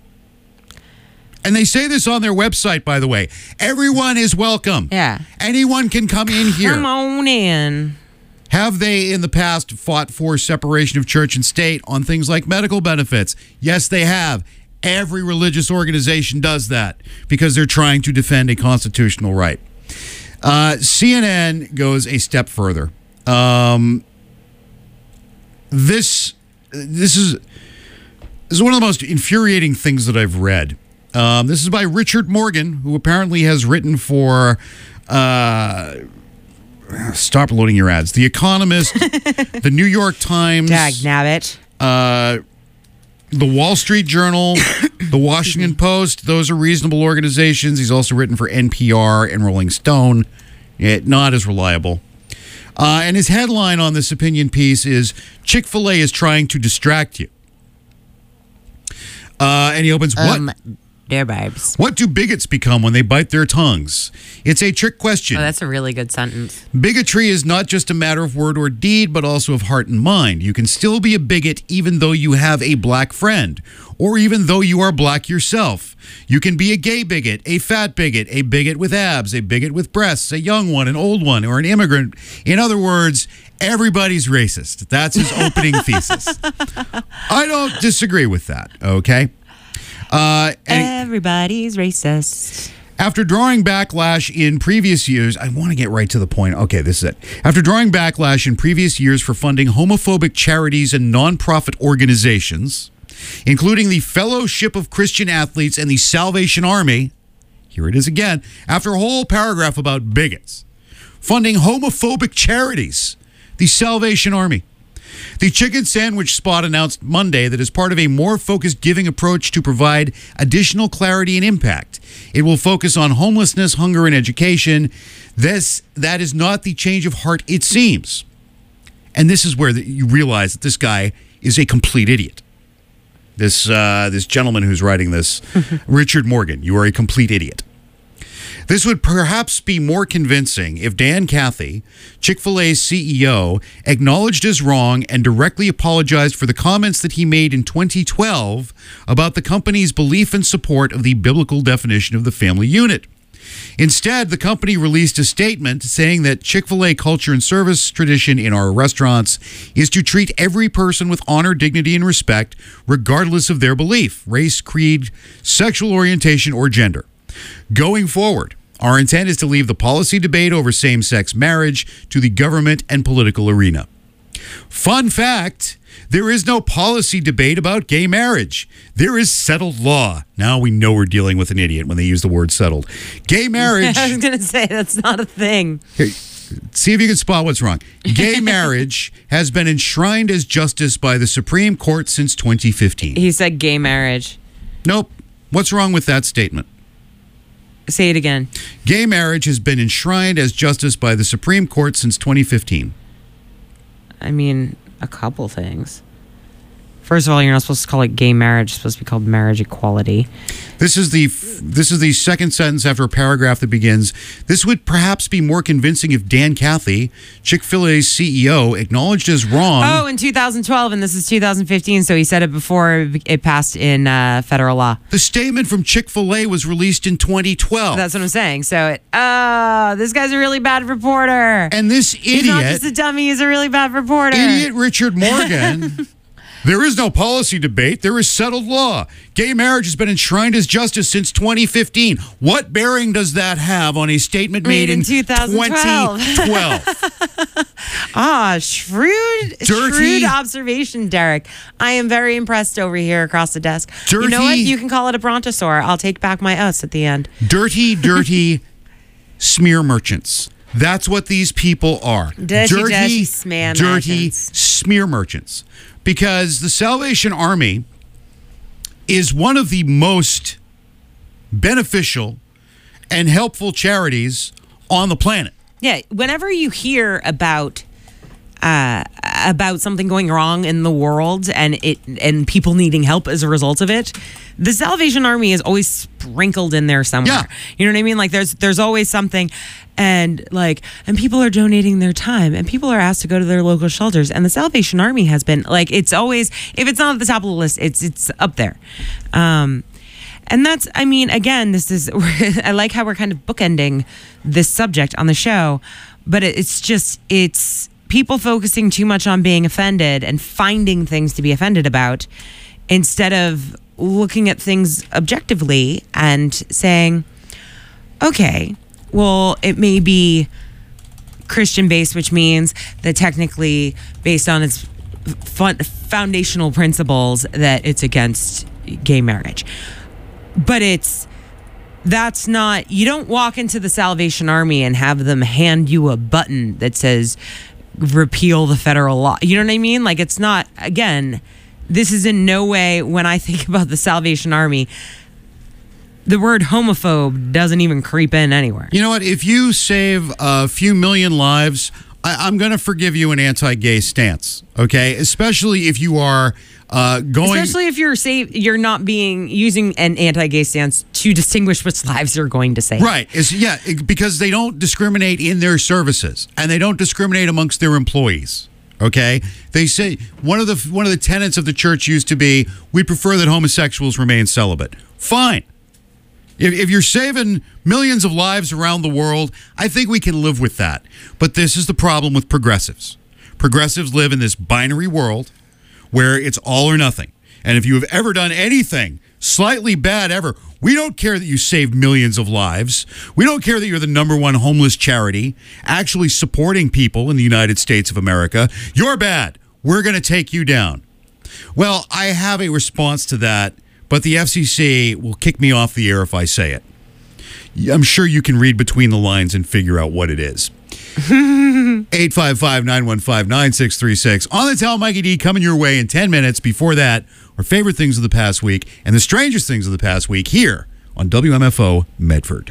And they say this on their website, by the way. Everyone is welcome. Yeah. Anyone can come in here. Come on in. Have they in the past fought for separation of church and state on things like medical benefits? Yes, they have. Every religious organization does that because they're trying to defend a constitutional right. Uh, C N N goes a step further. Um, this this is this is one of the most infuriating things that I've read. Um, this is by Richard Morgan, who apparently has written for. Uh, Stop loading your ads. The Economist, the New York Times, Dag nabbit. uh, the Wall Street Journal, the Washington Post. Those are reasonable organizations. He's also written for N P R and Rolling Stone. It, not as reliable. Uh, and his headline on this opinion piece is Chick-fil-A is trying to distract you. Uh, and he opens, what? Um, Dear babes. What do bigots become when they bite their tongues? It's a trick question. Oh, that's a really good sentence. Bigotry is not just a matter of word or deed, but also of heart and mind. You can still be a bigot even though you have a black friend, or even though you are black yourself. You can be a gay bigot, a fat bigot, a bigot with abs, a bigot with breasts, a young one, an old one, or an immigrant. In other words, everybody's racist. That's his opening thesis. I don't disagree with that, okay? Uh, and Everybody's racist. After drawing backlash in previous years, I want to get right to the point. Okay, this is it. After drawing backlash in previous years for funding homophobic charities and nonprofit organizations, including the Fellowship of Christian Athletes and the Salvation Army, here it is again, after a whole paragraph about bigots, funding homophobic charities, the Salvation Army. The Chicken Sandwich Spot announced Monday that as part of a more focused giving approach to provide additional clarity and impact, it will focus on homelessness, hunger, and education. This, that is not the change of heart it seems. And this is where the, you realize that this guy is a complete idiot. This, uh, this gentleman who's writing this, Richard Morgan, you are a complete idiot. This would perhaps be more convincing if Dan Cathy, Chick-fil-A's C E O, acknowledged his wrong and directly apologized for the comments that he made in twenty twelve about the company's belief and support of the biblical definition of the family unit. Instead, the company released a statement saying that Chick-fil-A culture and service tradition in our restaurants is to treat every person with honor, dignity, and respect, regardless of their belief, race, creed, sexual orientation, or gender. Going forward, our intent is to leave the policy debate over same-sex marriage to the government and political arena. Fun fact, there is no policy debate about gay marriage. There is settled law. Now we know we're dealing with an idiot when they use the word settled. Gay marriage... I was going to say, that's not a thing. Here, see if you can spot what's wrong. Gay marriage has been enshrined as justice by the Supreme Court since twenty fifteen. He said gay marriage. Nope. What's wrong with that statement? Say it again. Gay marriage has been enshrined as justice by the Supreme Court since twenty fifteen. I mean, a couple things. First of all, you're not supposed to call it gay marriage. It's supposed to be called marriage equality. This is the this is the second sentence after a paragraph that begins, this would perhaps be more convincing if Dan Cathy, Chick-fil-A's C E O, acknowledged his wrong. Oh, in two thousand twelve, and this is two thousand fifteen, so he said it before it passed in uh, federal law. The statement from Chick-fil-A was released in twenty twelve. That's what I'm saying. So, it, oh, this guy's a really bad reporter. And this idiot... He's not just a dummy, he's a really bad reporter. Idiot Richard Morgan... There is no policy debate. There is settled law. Gay marriage has been enshrined as justice since twenty fifteen. What bearing does that have on a statement made, made in, in twenty twelve? twenty twelve? Ah, shrewd, Dirty. shrewd observation, Derek. I am very impressed over here across the desk. Dirty. You know what? You can call it a brontosaur. I'll take back my us at the end. Dirty, dirty smear merchants. That's what these people are. Dirty, dirty smear dirty merchants. smear merchants. Because the Salvation Army is one of the most beneficial and helpful charities on the planet. Yeah, whenever you hear about uh, about something going wrong in the world and it and people needing help as a result of it, the Salvation Army is always sprinkled in there somewhere. Yeah. You know what I mean? Like there's there's always something, and like and people are donating their time, and people are asked to go to their local shelters, and the Salvation Army has been like, it's always, if it's not at the top of the list, it's it's up there. Um, and that's, I mean, again, this is, I like how we're kind of bookending this subject on the show, but it, it's just, it's people focusing too much on being offended and finding things to be offended about instead of looking at things objectively and saying, okay, well, it may be Christian based, which means that technically based on its fun, foundational principles that it's against gay marriage. But it's, that's not, you don't walk into the Salvation Army and have them hand you a button that says repeal the federal law. You know what I mean? Like, it's not, again, this is in no way, when I think about the Salvation Army, the word homophobe doesn't even creep in anywhere. You know what? If you save a few million lives, I, I'm going to forgive you an anti-gay stance, okay? Especially if you are uh, going... Especially if you're say, you're not being using an anti-gay stance to distinguish which lives you're going to save. Right. It's, yeah, it, because they don't discriminate in their services, and they don't discriminate amongst their employees. Okay, they say one of the one of the tenets of the church used to be, we prefer that homosexuals remain celibate. Fine. If, if you're saving millions of lives around the world, I think we can live with that. But this is the problem with progressives. Progressives live in this binary world where it's all or nothing. And if you have ever done anything slightly bad ever, we don't care that you saved millions of lives. We don't care that you're the number one homeless charity actually supporting people in the United States of America. You're bad. We're going to take you down. Well, I have a response to that, but the F C C will kick me off the air if I say it. I'm sure you can read between the lines and figure out what it is. eight five five, nine one five, nine six three six. On the Tell Mikey D coming your way in ten minutes. Before that, our favorite things of the past week and the strangest things of the past week here on W M F O Medford.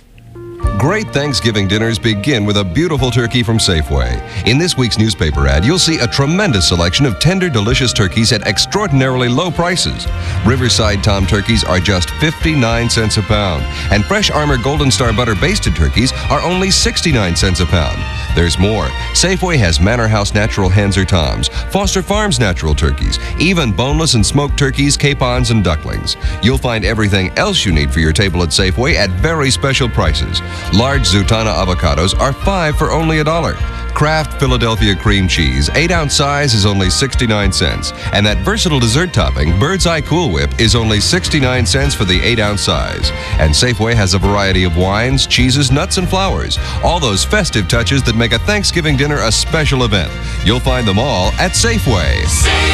Great Thanksgiving dinners begin with a beautiful turkey from Safeway. In this week's newspaper ad, you'll see a tremendous selection of tender, delicious turkeys at extraordinarily low prices. Riverside Tom turkeys are just fifty-nine cents a pound, and Fresh Armor Golden Star Butter basted turkeys are only sixty-nine cents a pound. There's more. Safeway has Manor House Natural Hens or Toms, Foster Farms Natural Turkeys, even boneless and smoked turkeys, capons, and ducklings. You'll find everything else you need for your table at Safeway at very special prices. Large Zutana avocados are five for only a dollar. Kraft Philadelphia cream cheese, eight ounce size, is only sixty-nine cents. And that versatile dessert topping, Bird's Eye Cool Whip, is only sixty-nine cents for the eight ounce size. And Safeway has a variety of wines, cheeses, nuts, and flowers. All those festive touches that make a Thanksgiving dinner a special event. You'll find them all at Safeway.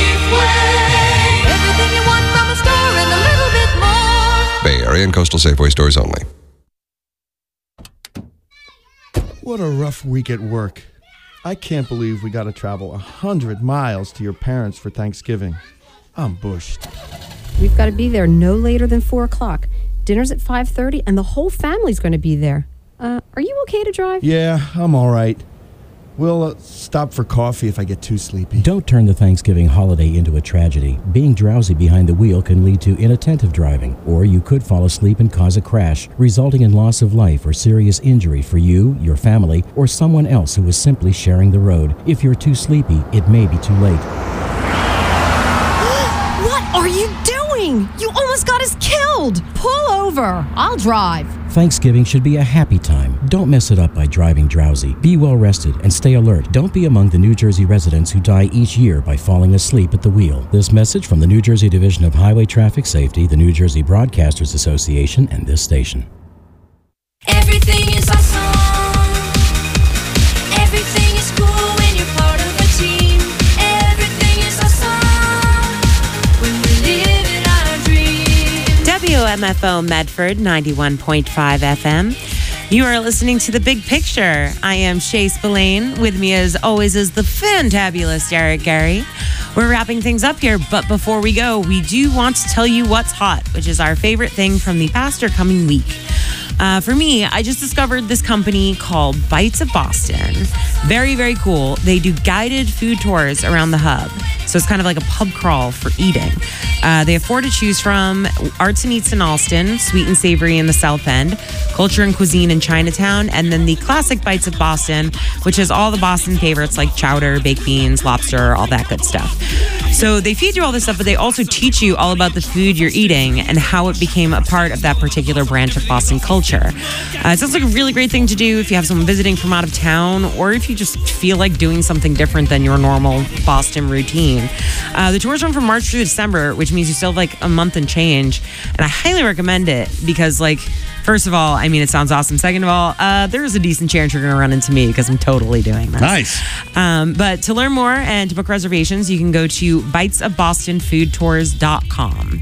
Safeway. Everything you want from a store and a little bit more. Bay Area and coastal Safeway stores only. What a rough week at work. I can't believe we got to travel a hundred miles to your parents for Thanksgiving. I'm bushed. We've got to be there no later than four o'clock. Dinner's at five thirty, and the whole family's going to be there. Uh, are you okay to drive? Yeah, I'm all right. We'll uh, stop for coffee if I get too sleepy. Don't turn the Thanksgiving holiday into a tragedy. Being drowsy behind the wheel can lead to inattentive driving, or you could fall asleep and cause a crash, resulting in loss of life or serious injury for you, your family, or someone else who is simply sharing the road. If you're too sleepy, it may be too late. What are you doing? You almost got us killed. Pull over. I'll drive. Thanksgiving should be a happy time. Don't mess it up by driving drowsy. Be well rested and stay alert. Don't be among the New Jersey residents who die each year by falling asleep at the wheel. This message from the New Jersey Division of Highway Traffic Safety, the New Jersey Broadcasters Association, and this station. Everything is awesome. Everything is cool when you're part of a team. Everything is awesome when we live in our dream. W M F O Medford ninety-one point five F M. You are listening to The Big Picture. I am Shay Spillane. With me, as always, is the fantabulous Derek Gary. We're wrapping things up here, but before we go, we do want to tell you what's hot, which is our favorite thing from the past or coming week. Uh, for me, I just discovered this company called Bites of Boston. Very, very cool. They do guided food tours around the hub. So it's kind of like a pub crawl for eating. Uh, they have four to choose from: Arts and Eats in Allston, Sweet and Savory in the South End, Culture and Cuisine in Chinatown, and then the classic Bites of Boston, which has all the Boston favorites like chowder, baked beans, lobster, all that good stuff. So they feed you all this stuff, but they also teach you all about the food you're eating and how it became a part of that particular branch of Boston culture. Uh, it sounds like a really great thing to do if you have someone visiting from out of town, or if you just feel like doing something different than your normal Boston routine. Uh, the tours run from March through December, which means you still have like a month and change. And I highly recommend it because, like, first of all, I mean, it sounds awesome. Second of all, uh, there's a decent chance you're going to run into me because I'm totally doing this. Nice. Um, but to learn more and to book reservations, you can go to bites of boston food tours dot com.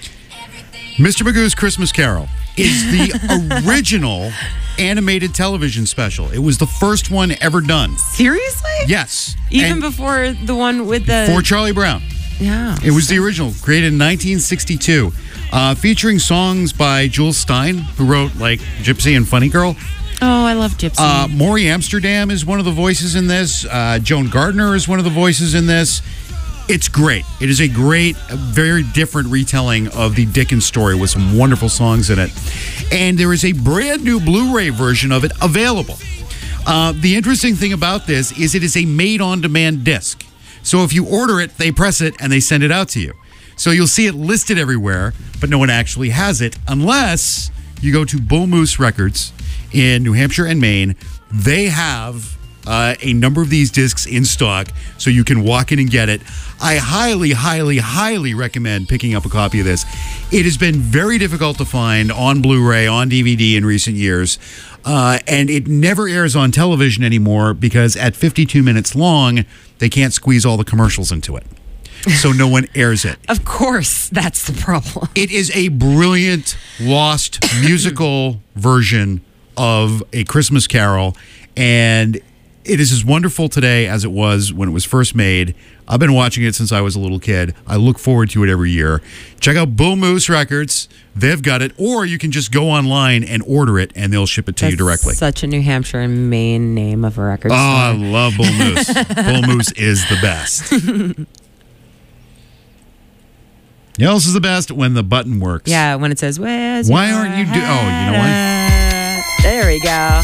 Mister Magoo's Christmas Carol is the original animated television special. It was the first one ever done. Seriously? Yes. Even And before the one with the... for Charlie Brown. Yeah. It was the original, created in nineteen sixty-two, uh, featuring songs by Jules Stein, who wrote like Gypsy and Funny Girl. Oh, I love Gypsy. Uh, Maury Amsterdam is one of the voices in this. Uh, Joan Gardner is one of the voices in this. It's great. It is a great, very different retelling of the Dickens story with some wonderful songs in it. And there is a brand new Blu-ray version of it available. Uh, the interesting thing about this is it is a made-on-demand disc. So if you order it, they press it and they send it out to you. So you'll see it listed everywhere, but no one actually has it unless you go to Bull Moose Records in New Hampshire and Maine. They have uh, a number of these discs in stock, so you can walk in and get it. I highly, highly, highly recommend picking up a copy of this. It has been very difficult to find on Blu-ray, on D V D in recent years, uh, and it never airs on television anymore because at fifty-two minutes long, they can't squeeze all the commercials into it. So no one airs it. Of course, that's the problem. It is a brilliant, lost musical version of A Christmas Carol, and it is as wonderful today as it was when it was first made. I've been watching it since I was a little kid. I look forward to it every year. Check out Bull Moose Records. They've got it. Or you can just go online and order it, and they'll ship it to That's you directly. Such a New Hampshire and Maine name of a record Oh, store. I love Bull Moose. Bull Moose is the best. You know, this is the best when the button works. Yeah, when it says, "Where's Why your aren't you do- oh, you know what? hat?" There we go.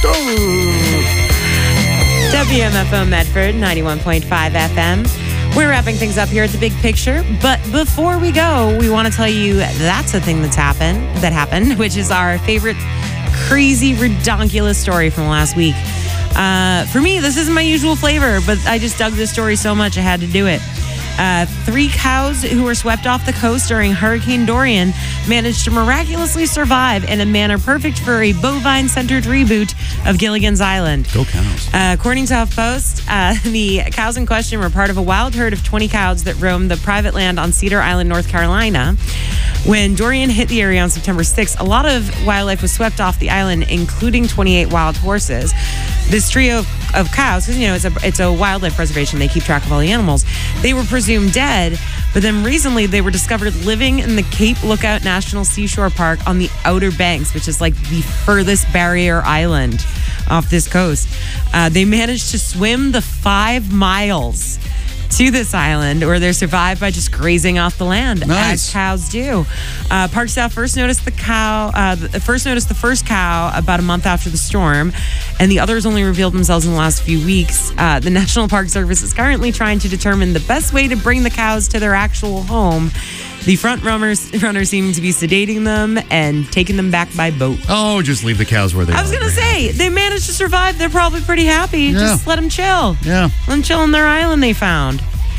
W M F O Medford, ninety-one point five F M. We're wrapping things up here at the Big Picture, but before we go, we want to tell you that's a thing that's happened, that happened, which is our favorite crazy, redonkulous story from last week. Uh, for me, this isn't my usual flavor, but I just dug this story so much I had to do it. Uh, three cows who were swept off the coast during Hurricane Dorian managed to miraculously survive in a manner perfect for a bovine-centered reboot of Gilligan's Island. Go cows. Uh, according to HuffPost, uh, the cows in question were part of a wild herd of twenty cows that roamed the private land on Cedar Island, North Carolina. When Dorian hit the area on September sixth, a lot of wildlife was swept off the island, including twenty-eight wild horses. This trio of cows, because you know it's a it's a wildlife preservation, they keep track of all the animals. They were presumed dead, but then recently they were discovered living in the Cape Lookout National Seashore Park on the Outer Banks, which is like the furthest barrier island off this coast. Uh, they managed to swim the five miles to this island, where they're survived by just grazing off the land, Nice. as cows do. Uh, park staff first noticed the cow, uh, the, first noticed the first cow about a month after the storm, and the others only revealed themselves in the last few weeks. Uh, the National Park Service is currently trying to determine the best way to bring the cows to their actual home. The front runners, runners seem to be sedating them and taking them back by boat. Oh, just leave the cows where they are. I was going to say, they managed to survive. They're probably pretty happy. Yeah. Just let them chill. Yeah. Let them chill on their island they found.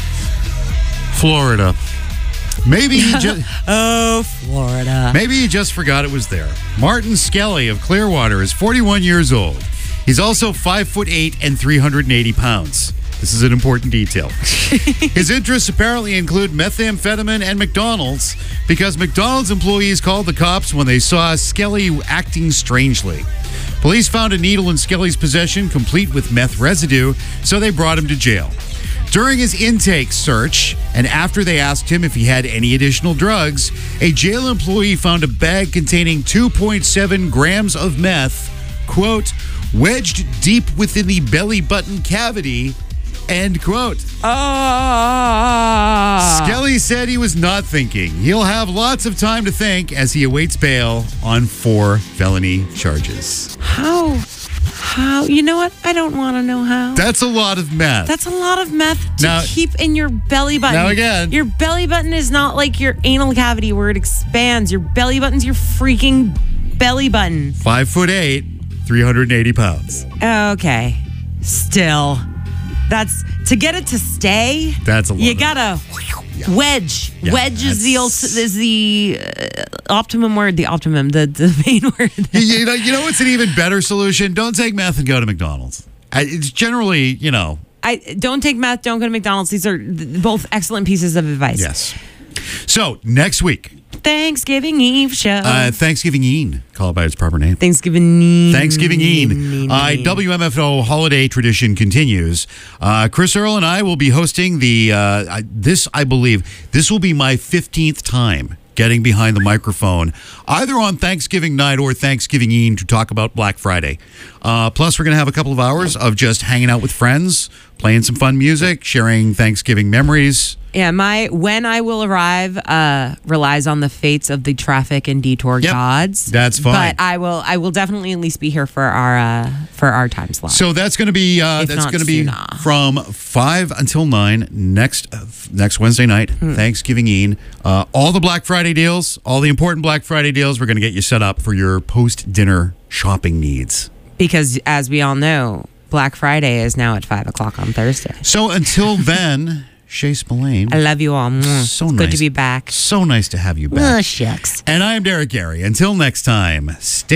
Florida. Maybe he just Oh, Florida. maybe he just forgot it was there. Martin Skelly of Clearwater is forty-one years old. He's also five foot eight and three hundred eighty pounds. This is an important detail. His interests apparently include methamphetamine and McDonald's, because McDonald's employees called the cops when they saw Skelly acting strangely. Police found a needle in Skelly's possession, complete with meth residue, so they brought him to jail. During his intake search, and after they asked him if he had any additional drugs, a jail employee found a bag containing two point seven grams of meth, quote, wedged deep within the belly button cavity, end quote. Oh. Skelly said he was not thinking. He'll have lots of time to think as he awaits bail on four felony charges. How? How? You know what? I don't want to know how. That's a lot of meth. That's a lot of meth to Now- keep in your belly button. Now again- Your belly button is not like your anal cavity where it expands. Your belly button's your freaking belly button. Five foot eight, three hundred eighty pounds. Okay. Still. That's to get it to stay. That's a lot You of- gotta wedge. Yeah, wedge is the ult- that's- is the uh, optimum word. The optimum. The the main word. you, you know, you know what's an even better solution? Don't take meth and go to McDonald's. I, it's generally, you know. I don't take meth. Don't go to McDonald's. These are th- both excellent pieces of advice. Yes. So next week, Thanksgiving Eve show. uh, Thanksgiving Ean, call it by its proper name. Thanksgiving Eve. Thanksgiving Ean. Uh, W M F O holiday tradition continues. Uh, Chris Earl and I will be hosting the, uh, I- this, I believe, this will be my fifteenth time getting behind the microphone, either on Thanksgiving night or Thanksgiving Eve, to talk about Black Friday. Uh, plus, we're going to have a couple of hours of just hanging out with friends, playing some fun music, sharing Thanksgiving memories. Yeah, my when I will arrive uh, relies on the fates of the traffic and detour Yep, gods. that's fine. But I will I will definitely at least be here for our uh, for our time slot. So that's going to be uh, If that's not going to be sooner. from five until nine next uh, next Wednesday night, Hmm. Thanksgiving Eve. Uh, all the Black Friday deals, all the important Black Friday deals. We're going to get you set up for your post dinner shopping needs. Because as we all know, Black Friday is now at five o'clock on Thursday. So until then, Shay Spillane. I love you all. Mwah. So It's nice. good to be back. So nice to have you back. Oh, shucks. And I am Derek Gary. Until next time, stay